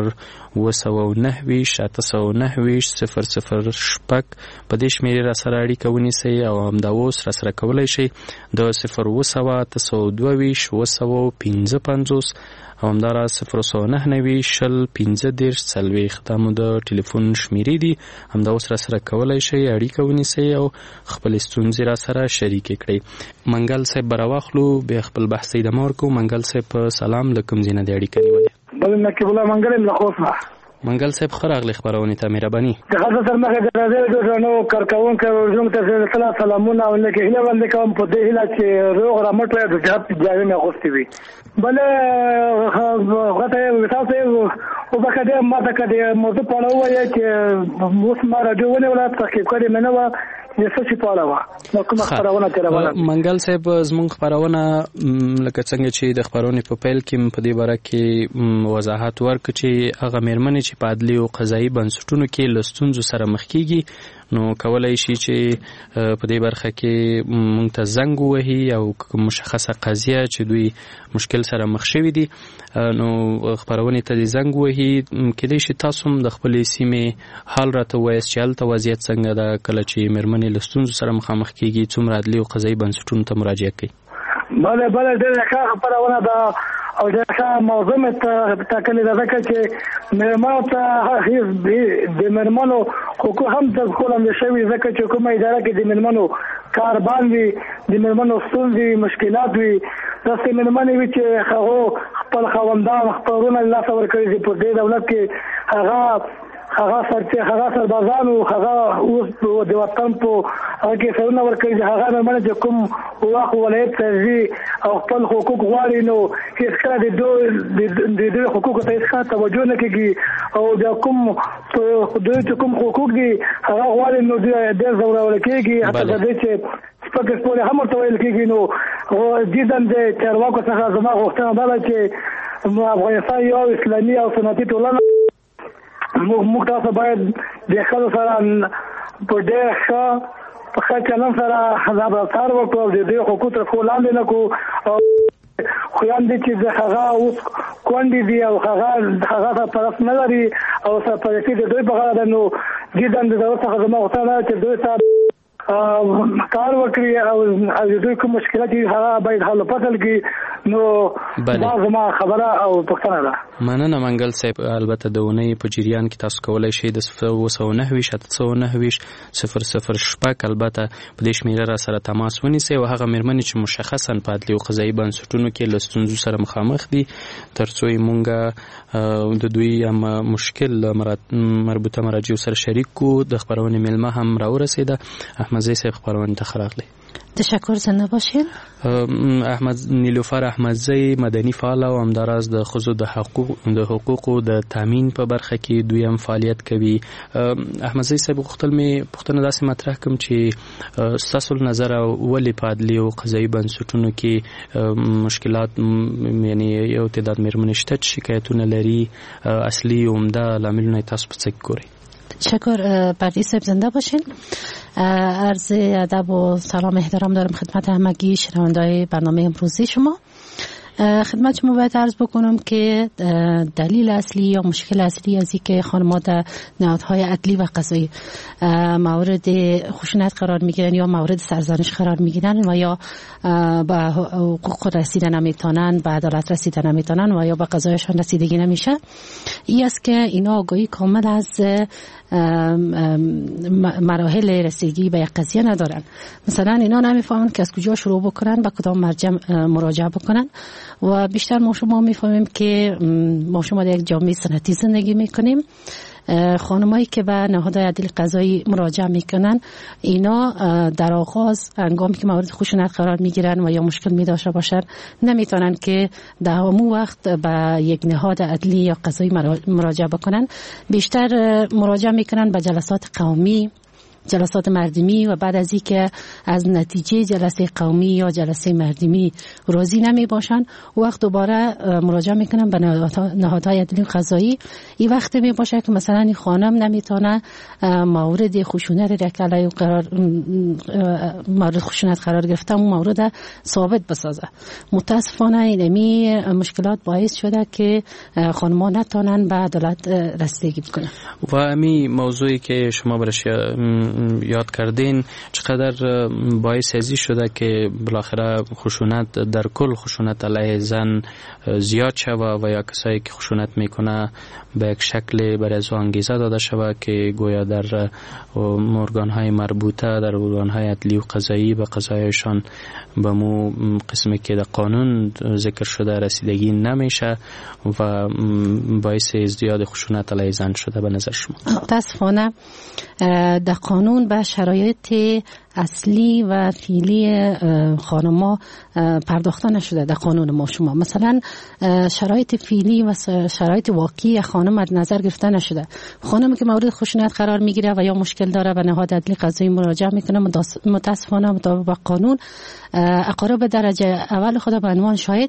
029-809-006 په دې شمېرې را سره اړیکه ونیسئ او همدا اوس را سره کولی شئ د 020-802-255 او همدارا 099-20-15-40 دا مو د ټلیفون شمیرې دي. همدا اوس را سره کولی شئ اړیکه ونیسئ او خپل ستونزې را سره شریکې کړئ. منګل صاحب به راواخلو، بیا خپل بحث ادامه ورکوو. منګل صاحب په سلام، له کوم ځای نه دې اړیکه نیولې؟ بل نقیب الله منګل یم له خوست نه. منګل صاحب خراغلی خبرونه ته مهرباني خاصه تر مخه د راډیو ډونو کارکونکو ورزوم ته سلامونه او لکه هله باندې کوم په دې هله چې روغ رامټ د جهاد جاوی نه غوښتي وي بل غته تاسو او بکده ما ته کده موضوع په اړه وایي چې اوس ما راډیو ونه ولا تحقیق کړی منه و منګل صاحب زموږ خبرونه لکه څنګه چې د خبرونې په پیل کې په دې باره کې وضاحت ورکړ چې هغه مېرمنې چې په عدلي او قضایي بنسټونو کې له ستونزو سره مخ کیږي نو کولای شي چې په دې برخه کې مونږ ته زنګ ووهي او مشخصه قضیه چې دوی مشکل سره مخ شوي دي نو خبرونې ته دې زنګ ووهي کېدای شي تاسو هم د خپلې سیمې حال راته ووایاست چې هلته وضعیت څنګه ده کله چې مېرمنې له ستونزو سره مخامخ کېږي څومره عدلي او قضایي بنسټونو ته مراجعه کوي. بله ډېره ښه خبرونه ده او ډېره موضوع مې ټاکلې ده ځکه چې مېرمنو ته د مېرمنو حقوق هم تذکر شوي ځکه چې کومه اداره کې د مېرمنو کار باندې د مېرمنو ستونزې مشکلات وي داسې مېرمنې وي چې هغه خپل خاوندان خپل وروڼه له لاسه ورکړي دي په دې دولت کې هغه سربازانو هغه اوس د وطن په هغه کې سرونه ورکړي دي هغه مېرمنې چې کوم واخ ولایت ته ځي او خپل حقوق غواړي نو هیڅ کله د دوی حقوقو ته هیڅ توجه نه کوي او د کوم حقوق دي هغه غواړي نو د زورول کېږي حتی د دې چې سپکه سپوله هم ورته ویل کېږي نو جدا د چارواکو څخه زما غوښتنه ده چې افغانستان یو اسلامي او سنتي ټولنه موږ تاسو باید د خلکو سره په ډېر ښه چلند سره رفتار وکړو د دوی حقوق تر پښو لاندې نه کړو او خویان دي چې هغه اوس کونډې دي او هغه طرف نه لري او سرپرستي د دوی په غاړه ده نو جدا د دولت څخه زما غوښتنه ده چې دوی سره کار وکړي او دوی کوم مشکلات دي هغه باید حل پاتل کی نو دا زما خبره او پښتنه ده. مننه منګل صاحب البته د ونې په جریان کې تاسو کولای شئ د 009 البته په دې شمیره را سره تماس ونیسئ او هغه مېرمنې چې مشخصا په عدلي او قضایي بنسټونو کې له ستونزو سره مخامخ دي ترڅو مونږ د دوی مشکل مربوطه مراجعو سره شریک کو د خبرونې ملمه هم راورسېده. احمد زی صاحب خبرونه ته خراغلی. تشکر زنده باشین. نیلوفر احمدزی مدني فعال او همداراز د ښځو د حقوقو د تامین په برخه کې دوی هم فعالیت کوي. احمدزی صاحب غوښتل مې پوښتنه داسې مطرح کوم چې ستاسو نظر ولې په عدلي او قضایي بنسټونو کې مشکلات یعنی یو تعداد مېرمنې شته چې شکایتونه لري اصلي عمده لاملونه تاسو په څه کې ګورئ؟ تشکر پردیس صاحب زنده باشین. عرض ادب و سلام احترام دارم خدمت همگی شنونده‌های برنامه امروزی شما. خدمت شما باید عرض بکنم که دلیل اصلی یا مشکل اصلی از اینکه خانم‌ها در نهادهای عدلی و قضایی مورد خشونت قرار میگیرن یا مورد سرزنش قرار میگیرن و یا به حقوق رسیدن نمیتونن، به عدالت رسیدن نمیتونن و یا به قضایشان رسیدگی نمیشه، این است که اینا آگاهی کامل از مراحل رسیدگی به یک قضیه ندارن. مثلا اینا نمیفهمن که از کجا شروع بکنن، به کدام مرجع مراجعه بکنن و بیشتر ما شما میفهمیم که ما شما در یک جامعه سنتی زندگی میکنیم. خانمایی که به نهادهای عدل قضایی مراجعه میکنن اینا در آغاز هنگامی که مورد خشونت قرار میگیرن و یا مشکل میداشته باشن نمیتونن که در همون وقت به یک نهاد عدلی یا قضایی مراجعه بکنن. بیشتر مراجعه میکنن به جلسات قومی، جلسات مردمی و بعد از اینکه از نتیجه جلسه قومی یا جلسه مردمی راضی نمی باشن وقت دوباره مراجعه میکنن به نهادهای عدلی قضایی. این وقت می باشه که مثلا این خانم نمیتونه مورد خشونت را که علیه مورد خشونت قرار گرفته اون مورد ثابت بسازه. متاسفانه اینمی مشکلات باعث شده که خانم‌ها نتونن به عدالت رسیدگی بکنن. و امی موضوعی که شما برش یاد کردین چقدر باعث ازی شده که بالاخره خشونت در کل خشونت علیه زن زیاد شوه و یا کسایی که خشونت میکنه به یک شکل برای از انگیزه داده شوه که گویا در ارگان‌های مربوطه در ارگان‌های عدلی و قضایی به قضایشان به مو قسمی که در قانون ذکر شده رسیدگی نمیشه و باعث ازدیاد خشونت علیه زن شده به نظر شما؟ متاسفانه در قانون به شرایط اصلی و فعلی خانم‌ها پرداخته نشده در قانون ما. شما مثلا شرایط فعلی و شرایط واقعی خانم از نظر گرفته نشده. خانمی که مورد خشونت قرار میگیره و یا مشکل داره به نهاد عدلی قضایی مراجعه میکنه، متاسفانه مطابق قانون اقارب درجه اول خود به عنوان شاهد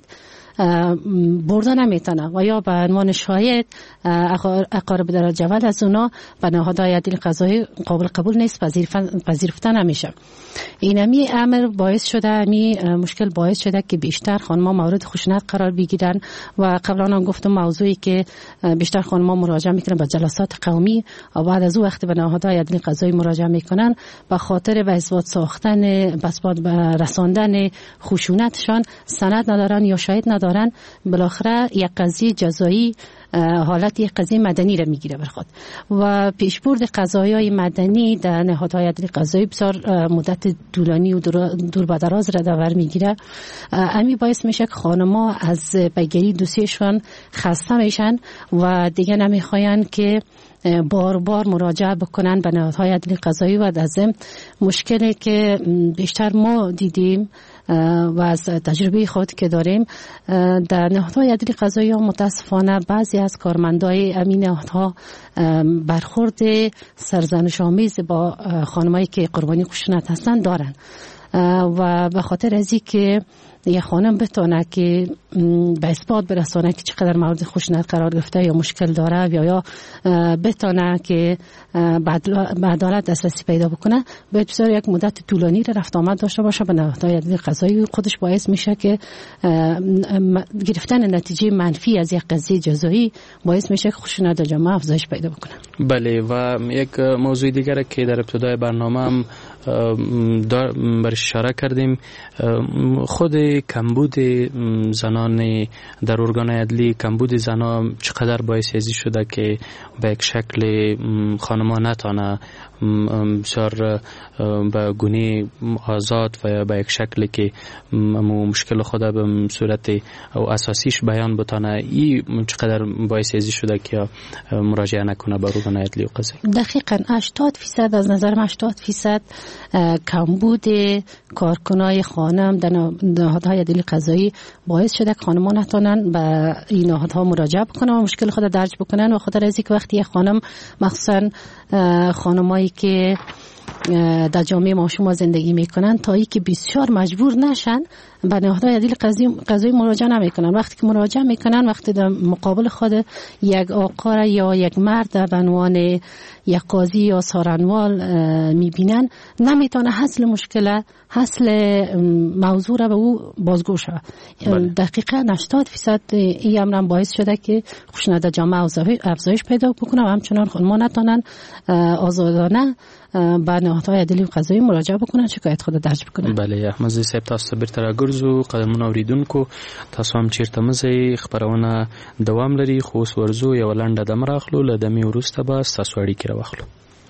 برده نمیتونه و یا به عنوان شاهد اقارب درجه اول از اونا به نهادهای عدلی قضایی قابل قبول نیست، پذیرفته نمیشه. اینمی امر باعث شده، امی مشکل باعث شده که بیشتر خانم‌ها مورد خشونت قرار بگیرن و قبلا هم گفتم موضوعی که بیشتر خانم‌ها مراجعه میکنن به جلسات قومی و بعد از او وقتی به نهادهای عدلی قضایی مراجعه میکنن به خاطر به اثبات ساختن به اثبات رساندن خشونتشان سند ندارن یا شاهد ندارن، بالاخره یک قضیه جزایی حالت یک قضیه مدنی را میگیره بر خود و پیشبرد قضایای مدنی در نهادهای عدلی قضایی بسیار مدت طولانی و دور به دراز را دور میگیره. امی باعث میشه که خانم‌ها از پیگیری دوسیشون خسته میشن و دیگه نمیخواین که بار بار مراجعه بکنن به نهادهای عدلی قضایی و از مشکلی که بیشتر ما دیدیم و از تجربه خود که داریم در نهادهای عدلی قضایی ها متاسفانه بعضی از کارمندای امین نهادها برخورد سرزنش‌آمیز با خانمایی که قربانی خشونت هستند دارن و به خاطر از اینکه یه خانم بتونه که به اثبات برسانه که چقدر مورد خشونت قرار گرفته یا مشکل داره یا بتونه که به عدالت دسترسی پیدا بکنه باید بسیار یک مدت طولانی را رفت آمد داشته باشه به نهادهای عدلی قضایی. خودش باعث میشه که گرفتن نتیجه منفی از یک قضیه جزایی باعث میشه که خشونت در جامعه افزایش پیدا بکنه. بله و یک موضوع دیگر که در ابتدای برنامه هم برش اشاره کردیم، خود کمبود زنان در ارگان عدلی، کمبود زنان چقدر باعث ازی شده که به یک شکل خانم‌ها نتانه بسیار به گونه آزاد و به یک شکل که مشکل خود به صورت اساسیش بیان بتانه، این چقدر باعث ازی شده که مراجعه نکنه به ارگان عدلی و قضایی؟ دقیقاً 80% از نظر من 80% کمبود کارکنای خانم در نهادهای عدلی قضایی باعث شده که خانم‌ها نتونن به این نهادها مراجعه بکنن و مشکل خود درج بکنن و خاطر از اینکه وقتی خانم مخصوصا خانمایی که در جامعه ما شما زندگی میکنن تا ای که بسیار مجبور نشن به نهادهای عدلی قضایی مراجعه نمیکنن. وقتی که مراجعه میکنن وقتی در مقابل خود یک آقا یا یک مرد به عنوان یک قاضی یا سارنوال میبینن نمیتونه حل مشکل حل موضوع را به او بازگو شود. دقیقاً 80% این امر باعث شده که خشونت در جامعه افزایش پیدا بکنه و همچنان خانم‌ها نتونن آزادانه به نهادهای عدلی و قضایی مراجعه بکنن، شکایت خود درج بکنن. بله احمد صاحب تاسو بیرته ګرځو قدمونه اوریدونکو تاسو هم چیرته مزه خبرونه دوام لري خو اوس ورزو یو لنډه دم راخلو له دمې وروسته به ستاسو اړیکې راواخلو.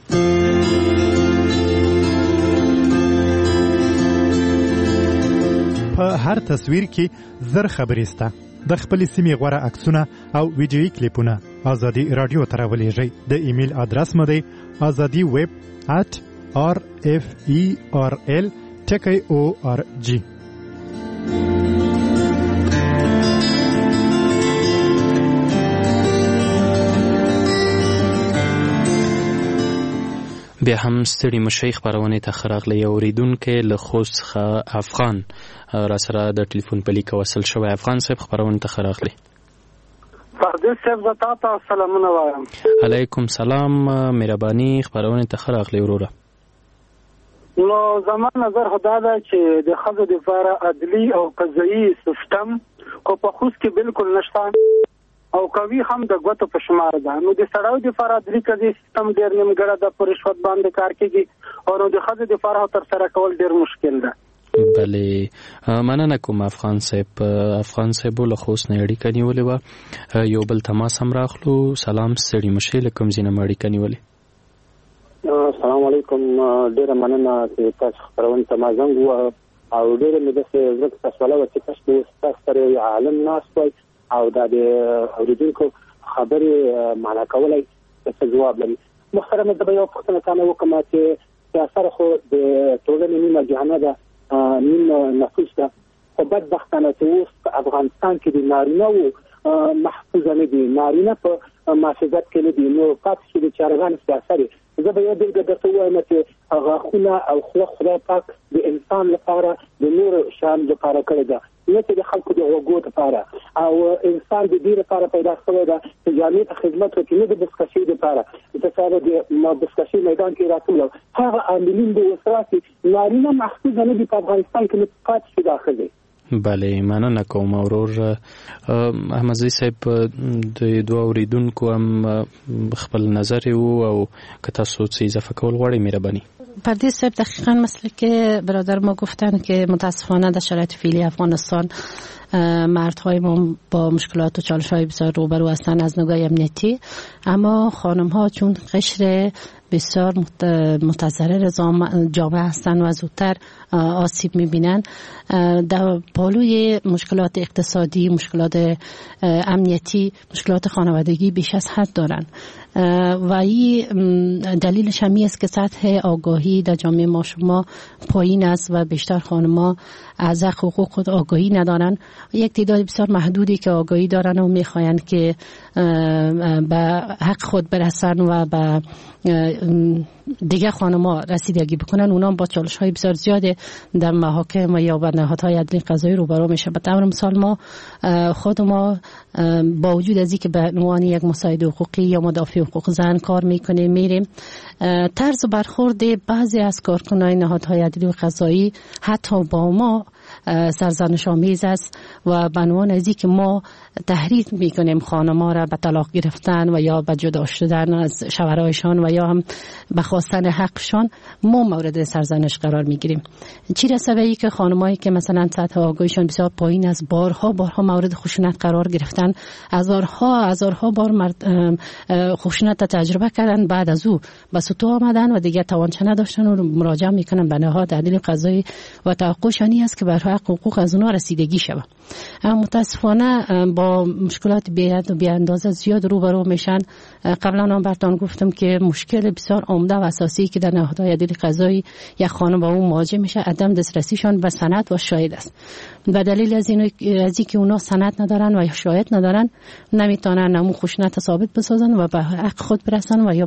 په هر تصویر کې زر خبرې سته. د خپل سیمې غوره عکسونه او ویډیویي کلیپونه ازادي رادیو ته راولېږئ. د ایمیل ادرس مو دی azadiweb@referl.org. بیا هم ستړي مشي خبرونه ته خراغلی اوریدونکو له خوست څخه افغان را سره د ټلیفون په لیک وصل شوی. افغان صاحب خبرونه ته خراغلی. فردوس صاحب زتا ته سلامونه وایم. علیکم سلام مهرباني خبرونه ته خراغلی وروره. نو زما نظر خدا ده چې د ښځو لپاره عدلي او قضایي سیستم خو په خوست کې بالکل نشته او کوي هم د غوتو په شمار ده. نو د سړاو د فرادري کدي سیستم ډیر نیمګړی د پرشوت باندې کار کوي او نو د خځې د فراه تر سره کول ډیر مشکل ده. بله مننه کوم افغان صاحب له خوست نه اړیکه نیولې وه. یو بل تماس هم راخلو. سلام ستړي مشئ له کوم ځای نه مو اړیکه نیولې؟ السلام علیکم. ډیره مننه چې تاسو خپرونې ته ما زنګ ووهه او ډیره مې داسې زړه کې تسوله وه چې تاسو تاسو سره یو عالم ناست وای او دا د اورېدونکو خبرې معنا کولی څه جواب لري. محترمه زه به یوه پوښتنه تانه وکړم چې سره خو د ټولنې نیمه جهانه ده، نیمه نفوس ده، خو بدبختانه چې اوس په افغانستان کې د نارینه‌وو محفوظه نه دي، نارینه په محافظت کې نه دي، نو پاتې شي د چارغان سیاسري. زه به یو بېلګه درته ووایم چې غاښونه او خوله خدای پاک د انسان لپاره د نورو شیانو لپاره کړې ده، نه چې د خلکو د غوږو لپاره، او انسان د دې لپاره پیدا شوی ده چې جامې ته خدمت وکړي، نه د بزکشۍ لپاره. چې سره د بزکشۍ میدان کې راټول هغه عاملین د اوس راسي نارینه محفوظه نه دي په افغانستان کې، نه پاتې شي دا ښځې. بله مننه کوم ورور احمدزی صاحب. د دوه اوریدونکو هم خپل نظر وو او که تاسو څه اضافه کول غواړئ مهرباني. پردیس صاحب دقیقا مثل که برادر ما گفتن که متاسفانه در شرایط فعلی افغانستان مردهای ما با مشکلات و چالش‌های بسیار روبرو هستند از نگاه امنیتی، اما خانم‌ها چون قشر بسیار متضرر جامعه هستند و زودتر آسیب می‌بینند، در پالوی مشکلات اقتصادی، مشکلات امنیتی، مشکلات خانوادگی بیش از حد دارند و این دلیلش هم است که سطح آگاهی در جامعه ما شما پایین است و بیشتر خانم‌ها از حقوق خود آگاهی ندارن. یک تعداد بسیار محدودی که آگاهی دارن و میخواین که به حق خود برسن و به دیگه خانم‌ها رسیدگی بکنن، اونا با چالش‌های بسیار زیاده در محاکم یا به نهادهای عدلی قضایی روبرو میشه. به طور مثال ما خود ما با وجود از اینکه به عنوان یک مساعد حقوقی یا مدافع حقوق زن کار میکنیم، میریم طرز برخورد بعضی از کارکنان نهادهای عدلی و قضایی حتی با ما سرزنش آمیز است و به عنوان از اینکه ما تحریک میکنیم خانم‌ها را به طلاق گرفتن و یا به جدا شدن از شوهرایشان و یا هم به خواستن حقشان، ما مورد سرزنش قرار میگیریم. چی رسه به این که خانمایی که مثلا سطح آگاهیشان بسیار پایین از بارها مورد خشونت قرار گرفتن، هزارها بار خشونت تجربه کردن، بعد از او به سطوح آمدن و دیگه توانچه نداشتن و مراجعه میکنن به نهاد عدلی قضایی و توقعشان است که بر حقوق از اونها رسیدگی شود. اما متاسفانه با مشکلات بی اندازه زیاد روبرو میشن. قبلا هم براتون گفتم که مشکل بسیار عمده و اساسی که در نهادهای عدلی قضایی یک خانم با اون مواجه میشه عدم دسترسیشان به سند و شاهد است. به دلیل از اینکه اونا سند ندارن و شاهد ندارن، نمیتونن همون خشونت ثابت بسازن و به حق خود برسن و یا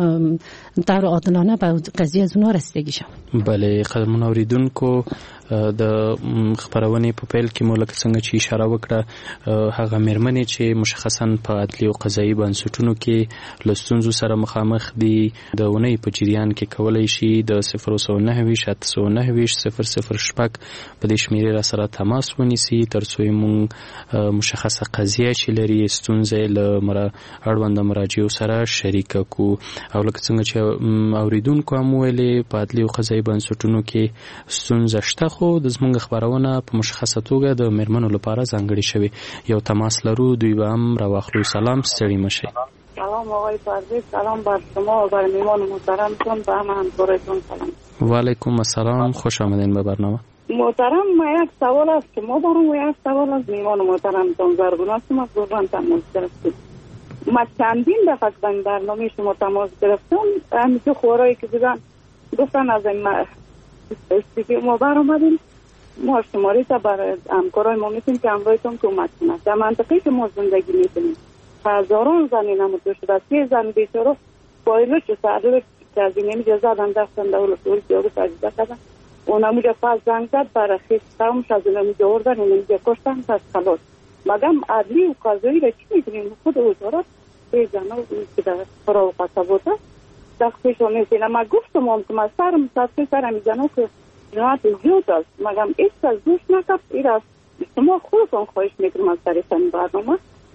در عادلانه به قضیه از اونا رسیدگی شون. بله قدرمن اوریدونکو، د خبرونې په پیل کې مو لکه څنګه چې اشاره وکړه هغه مېرمنې چې مشخصاً په عدلي او قضایي بنسټونو کې له ستونزو سره مخامخ دي، د اونۍ په جریان کې کولی شي د 009 809 006 په دې شمېرې را سره تماس ونیسي تر څو موږ مشخصه قضیه چې لري ستونزې له اړونده مراجعو سره شریکه کو. او لکه څنګه چې اوریدونکو هم ویلې په عدلي او قضایي بنسټونو کې ستونزه شته، خو د زموږ خبرونه په مشخصه توګه د مېرمنو لپاره ځانګړې شوې. یو تماس لرو، دوی به هم راواخلو. سلام ستړي مشئ. سلام آقای پرویز، سلام بر شما و بر میهمان محترمتون و همه همکارتون سلام. و علیکم السلام، خوش آمدین به برنامه. محترم، ما یک سوال است که ما دارم و یک سوال از میهمان محترمتون زرگونه است. ما قربان تماس گرفتیم. ما چندین دفعه با این برنامه شما تماس گرفتم، همیشه خورایی که دیدن گفتن از این استیفی ما برآمدیم، ما شماره تا برای همکارای ما میتونیم که همراهتون کمک کنند. در منطقه که ما زندگی میکنیم هزاران زن نموده شده، 3 زن بیچاره پایلوچ و سرلوچ که از این نمیجه زدن دستن دولت دوری دیارو سجده کردن، اون نمیجه پس زنگ زد برای خیست تمامش از نمیجه اردن، نمیجه کشتن، پس خلاص. مگم عدلی و قضایی را چی میکنیم؟ خود وزارت به زنها که در فراو قصباته دستشون نیست. ما گفتم هم که ما سرم میزنم که جنات زیاد است، مگم ایست از دوش نکرد. این از شما خودتون خواهش میکنم از طریق این برنامه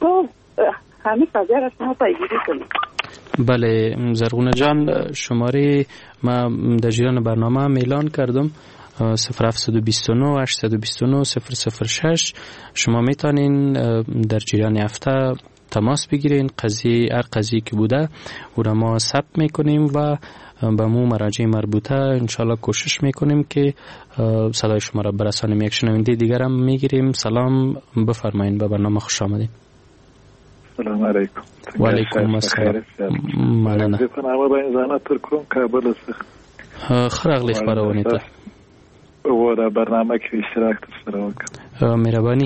تو همین قضیه را شما پیگیری کنید. بله زرغونه جان، شماره ما در جریان برنامه اعلان کردم 0729 829 006. شما میتونین در جریان هفته تماس بگیرین. هر قضیه که بوده او را ما ثبت میکنیم و به مو مراجع مربوطه انشالله کوشش میکنیم که صدای شما را برسانیم. یک شنونده دیگر هم میگیریم. سلام، بفرمایین، به برنامه خوش آمدید. سلام علیکم. و علیکم السلام. مننه. بفرمایید با این زحمت ترکم کابل است. خراغلی خبرونه ته. و در برنامه که اشتراک داشته وکړه. مهرباني.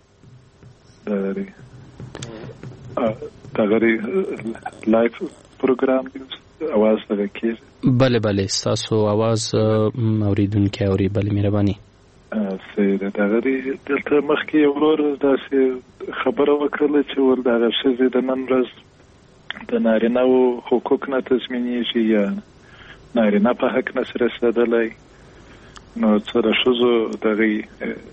دغری لایف پروګرام اواز دغه کې. بله تاسو اواز اوریدونکو اوري. بله مهرباني. سید دغری دلته مخکې ورور داسې خبره وکړه چې ول دغه شزه د نن ورځ د نارینه او حقوق نه تضمینېږي یا نارینه په حق نه رسېدلی، نو څه د ښځو دغه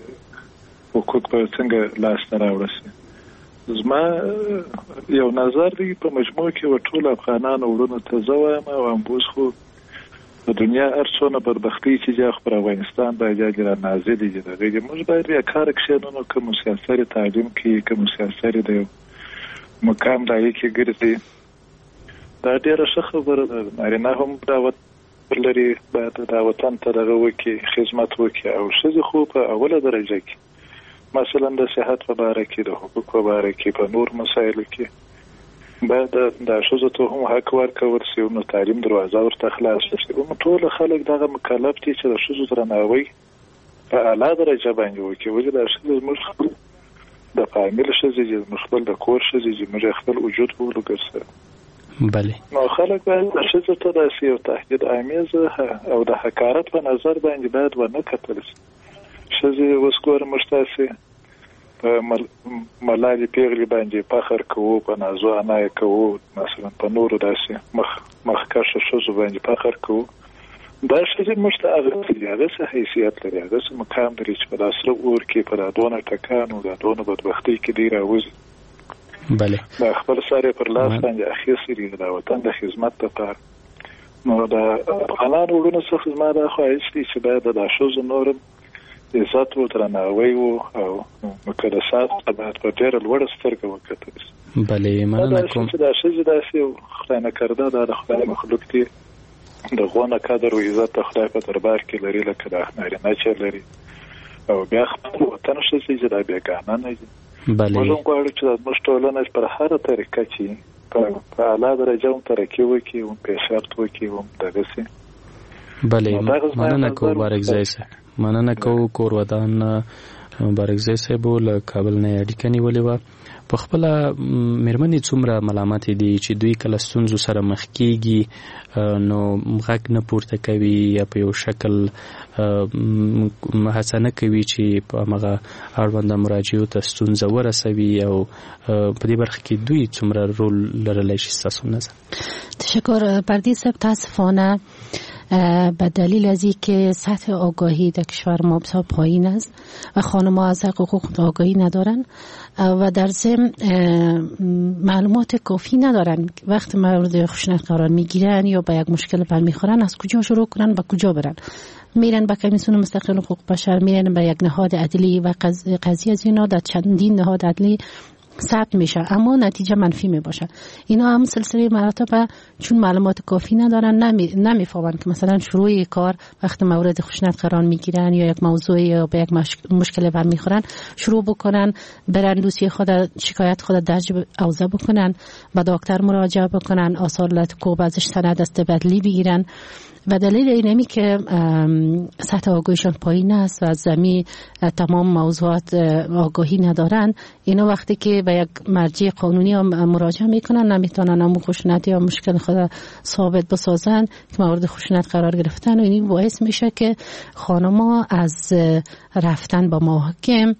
حقوق په څنګه لاسته راوړي. زما یو نظر دی په مجموع کې ټول افغانان ورونو ته زوایم او امبوس خو په دنیا ارڅونه بدبختی چې جاخ پر افغانستان باندې را نازلې دي. دغه موږ باید یو کار کښینو کوم سیاسي تعلیم کې کوم سیاسي د مقام دای کې ګرځي. دا ډیره ښه خبره ده. نارینه هم دعوت لري باید د وطن ته دغه وکي خدمت وکي او ښځې خو په اوله درجه کې مثلا د صحت په اړه کې د حقوق په اړه کې په نور مسایلو کې باید د ښځو ته هم حق ورکول شي او تعلیم دروازه ورته خلاص شي. نو ټول خلک دغه مکلف دي چې د ښځو درناوی په اعلی درجه باندې وکړي. ولې د ښځو موږ د فامیل ښځې موږ خپل د کور ښځې موږ خپل وجود ولګسه. بله نو خلک باید د ښځو ته داسې یو تهدید آمیز او د حقارت په نظر باندې باید ونه کتل شي. ښځې اوس ګوره موږ تاسې په ملالې پیغلې باندې فخر کوو، په نازو انا یې کوو، مثلا په نورو داسې مخکښه ښځو باندې فخر کوو. دا ښځې موږ ته هغسې حیثیت لري، هغسې مقام لري چې په دا سره اور کې په دا دونه ټکان او دا دونه بدبختۍ کې دی راوځي. بله دا خپل سر یې پر لاس باندې اخیستی دي د وطن د خدمت لپاره. نو د افغانانو وروڼو څخه زما دا خواهش دی چې باید د ښځو نور عزت و درناوی او مقدسات باید په ډېره لوړه سترګه وکتل شي. بله مننه کوم. دا ښځې داسې خدای نه کرده دا د خدای مخلوق دی، د غونه قدر او عزت د خدای په دربار کې لري لکه د نارینه چې لري. او بیا خپل وطن ښځې چې دا بېګانه نه دي. موږ هم غواړو چې زموږ ټولنه په هره طریقه چې په اعلی درجه هم ترقي وکړي او پیشرفت وکړي او دغسې. بله مننه کوم بارکزی صاحب. مننه کوو کور ودان مبارکزی صاحب له کابل نه اړیکه نیولې وه. په خپله مېرمنې څومره ملامتې دي چې دوی کله ستونزو سره مخ کېږي نو غږ نه پورته کوي یا په یو شکل هڅه نه کوي چې په همغه اړونده مراجعو ته ستونزه ورسوي او په دې برخه کې دوی څومره رول لرلی شي ستاسو نظر؟ تشکر پردیس صاحب. متاسفانه به دلیل از اینکه سطح آگاهی در کشور ما بسیار پایین است و خانم‌ها از حقوق آگاهی ندارن و در ضمن معلومات کافی ندارن. وقتی مورد خشونت قرار میگیرن یا به یک مشکل برمیخورن از کجا شروع کنن و کجا برن؟ میرن به کمیسیون مستقل حقوق بشر، میرن به یک نهاد عدلی و قضیه از اینا در چندین نهاد عدلی ثبت میشه اما نتیجه منفی میباشه. اینا هم سلسله مراتب چون معلومات کافی ندارن نمیفهمن که مثلا شروع کار وقتی مورد خشونت قرار میگیرن یا یک موضوع یا به یک مشکل برمیخورن شروع بکنن، برن دوسیه خود شکایت خود درج اوضاع بکنن، به دکتر مراجعه بکنن، آثار کوب ازش سند دسته‌بندی بگیرن. و دلیل اینمی که سطح آگاهیشان پایین است و از زمین تمام موضوعات آگاهی ندارن، اینا وقتی که به یک مرجع قانونی مراجعه میکنن نمیتونن همون خشونت یا مشکل خود ثابت بسازن که مورد خشونت قرار گرفتن و این باعث میشه که خانم‌ها از رفتن با محاکم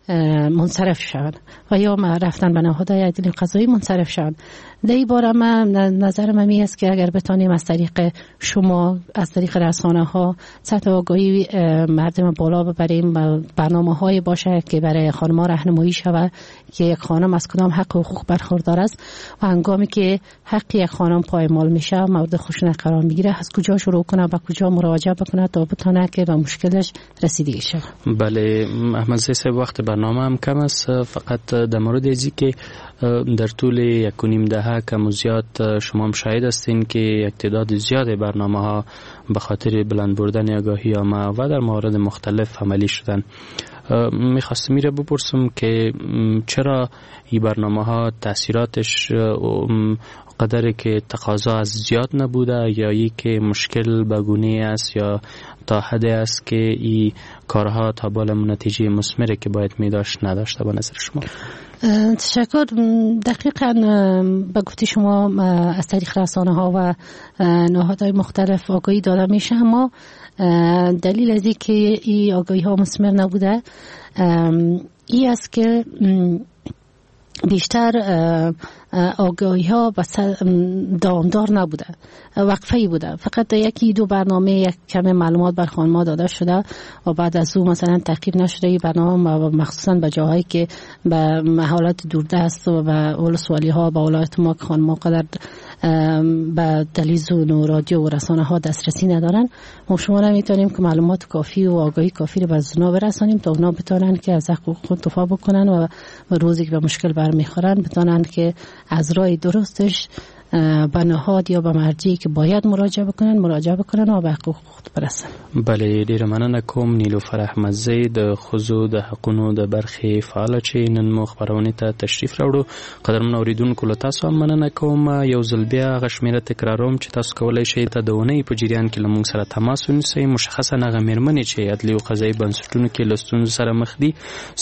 منصرف شوند و یا رفتن به نهادهای عدلی قضایی منصرف شوند. در این باره نظر من است که اگر بتانیم از طریق شما، از طریق رسانه ها سطح آگاهی مردم بالا ببریم، برنامه های باشه که برای خانم‌ها راهنمایی شود که یک خانم از کدام حق و حقوق برخوردار است و هنگامی که حق یک خانم پایمال میشه، مورد خشونت قرار میگیره، از کجا شروع کنه، به کجا مراجعه بکنه تا بتونه که به مشکلش رسیدگی شه. بله احمد زیسه، وقت برنامه هم کم است، فقط در مورد ازی که در طول 1.5 دهه کم و زیاد شما هم شاهد هستین که یک تعداد زیاد برنامه ها به خاطر بلند بردن آگاهی عامه و در موارد مختلف عملی شدن. میخواستم میره بپرسم که چرا این برنامه ها تاثیراتش قدری که تقاضا از زیاد نبوده، یا ای که مشکل بگونه است، یا تا حدی است که این کارها تا بالا نتیجه مثمری که باید میداشت نداشته به نظر شما؟ تشکر. دقیقاً به گفته شما از طریق رسانه ها و نهادهای مختلف آگاهی داده میشه، اما دلیل از این که این آگاهی ها مثمر نبوده این است که بیشتر آگاهی ها دامدار نبوده، وقفه‌ای بوده. فقط یکی دو برنامه یک کم معلومات بر خانم‌ها داده شده و بعد از اون مثلا تعقیب نشده. این برنامه مخصوصا به جاهایی که به حالات دوردست و به ولسوالی ها به ولایت ما که خانم‌ها قدر به تلویزیون و رادیو و رسانه ها دسترسی ندارن، ما شما نمیتونیم که معلومات کافی و آگاهی کافی رو به اونا برسانیم تا اونا بتونن که از حقوق خود دفاع بکنن و روزی که به مشکل برمیخورن بتونن که از راه درستش به نهاد یا به مرجعی که باید مراجعه بکنن و به حقوق خود برسن. بله ډیره مننه کوم نیلوفر احمدزی د ښځو د حقونو د برخې فعاله چې نن مو خپرونې ته تشریف راوړو. قدرمن اوریدونکو له تاسو هم مننه کوم. یو ځل بیا هغه شمیره تکراروم چې تاسو کولی شئ ته د اونۍ په جریان کې له موږ سره تماس ونیسئ، مشخصا هغه میرمنې چې عدلي او قضایي بنسټونو کې له ستونزو سره مخ دي.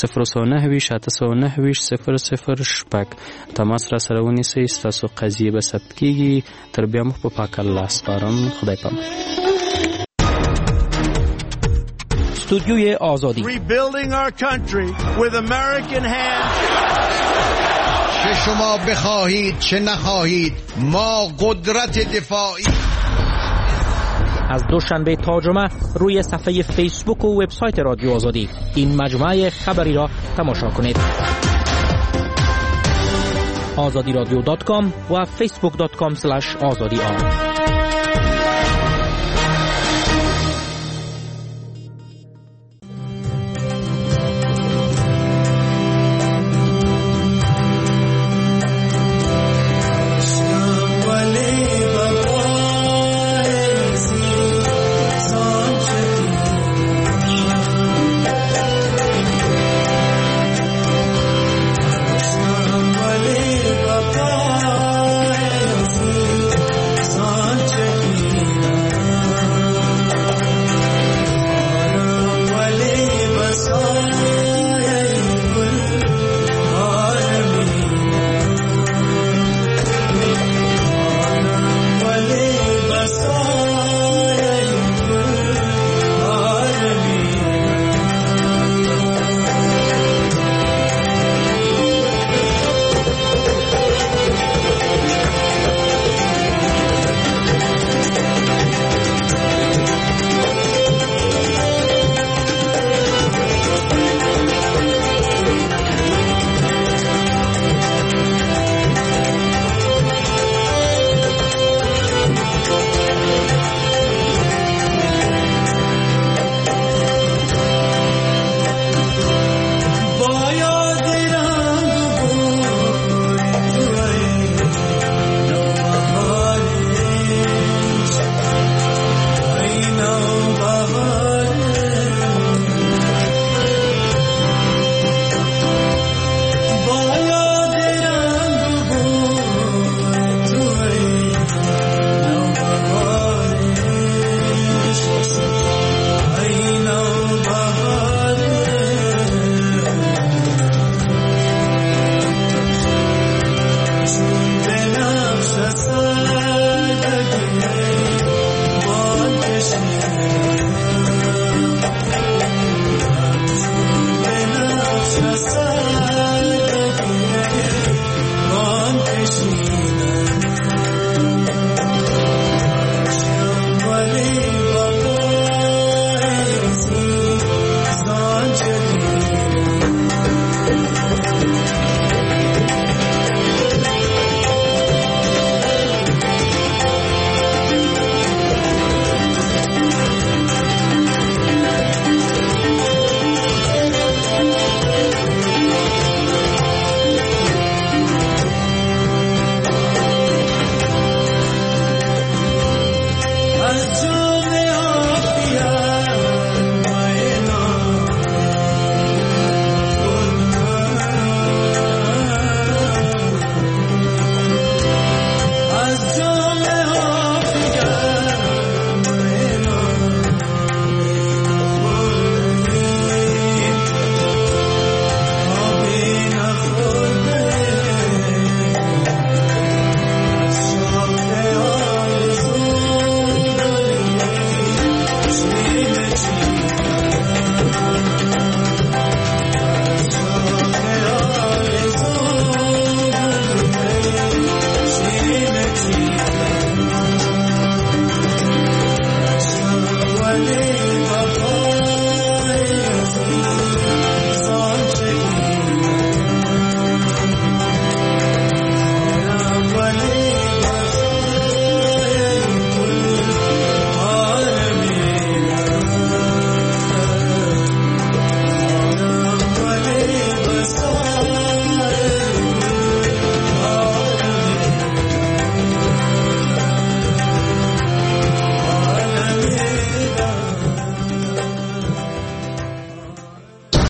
009-809-006 تماس را سره ونیسئ، ستاسو قضیې به ثبت کیږي. تر بیا مخ په پاک الله سپارم. خدای پامان. استودیوی آزادی. Rebuilding our country with American hands. چه شما بخواهید چه نخواهید ما قدرت دفاعی. از دوشنبه تا جمعه روی صفحه فیسبوک و وبسایت رادیو آزادی این مجموعه خبری را تماشا کنید. azadiradyo.com و facebook.com/azadi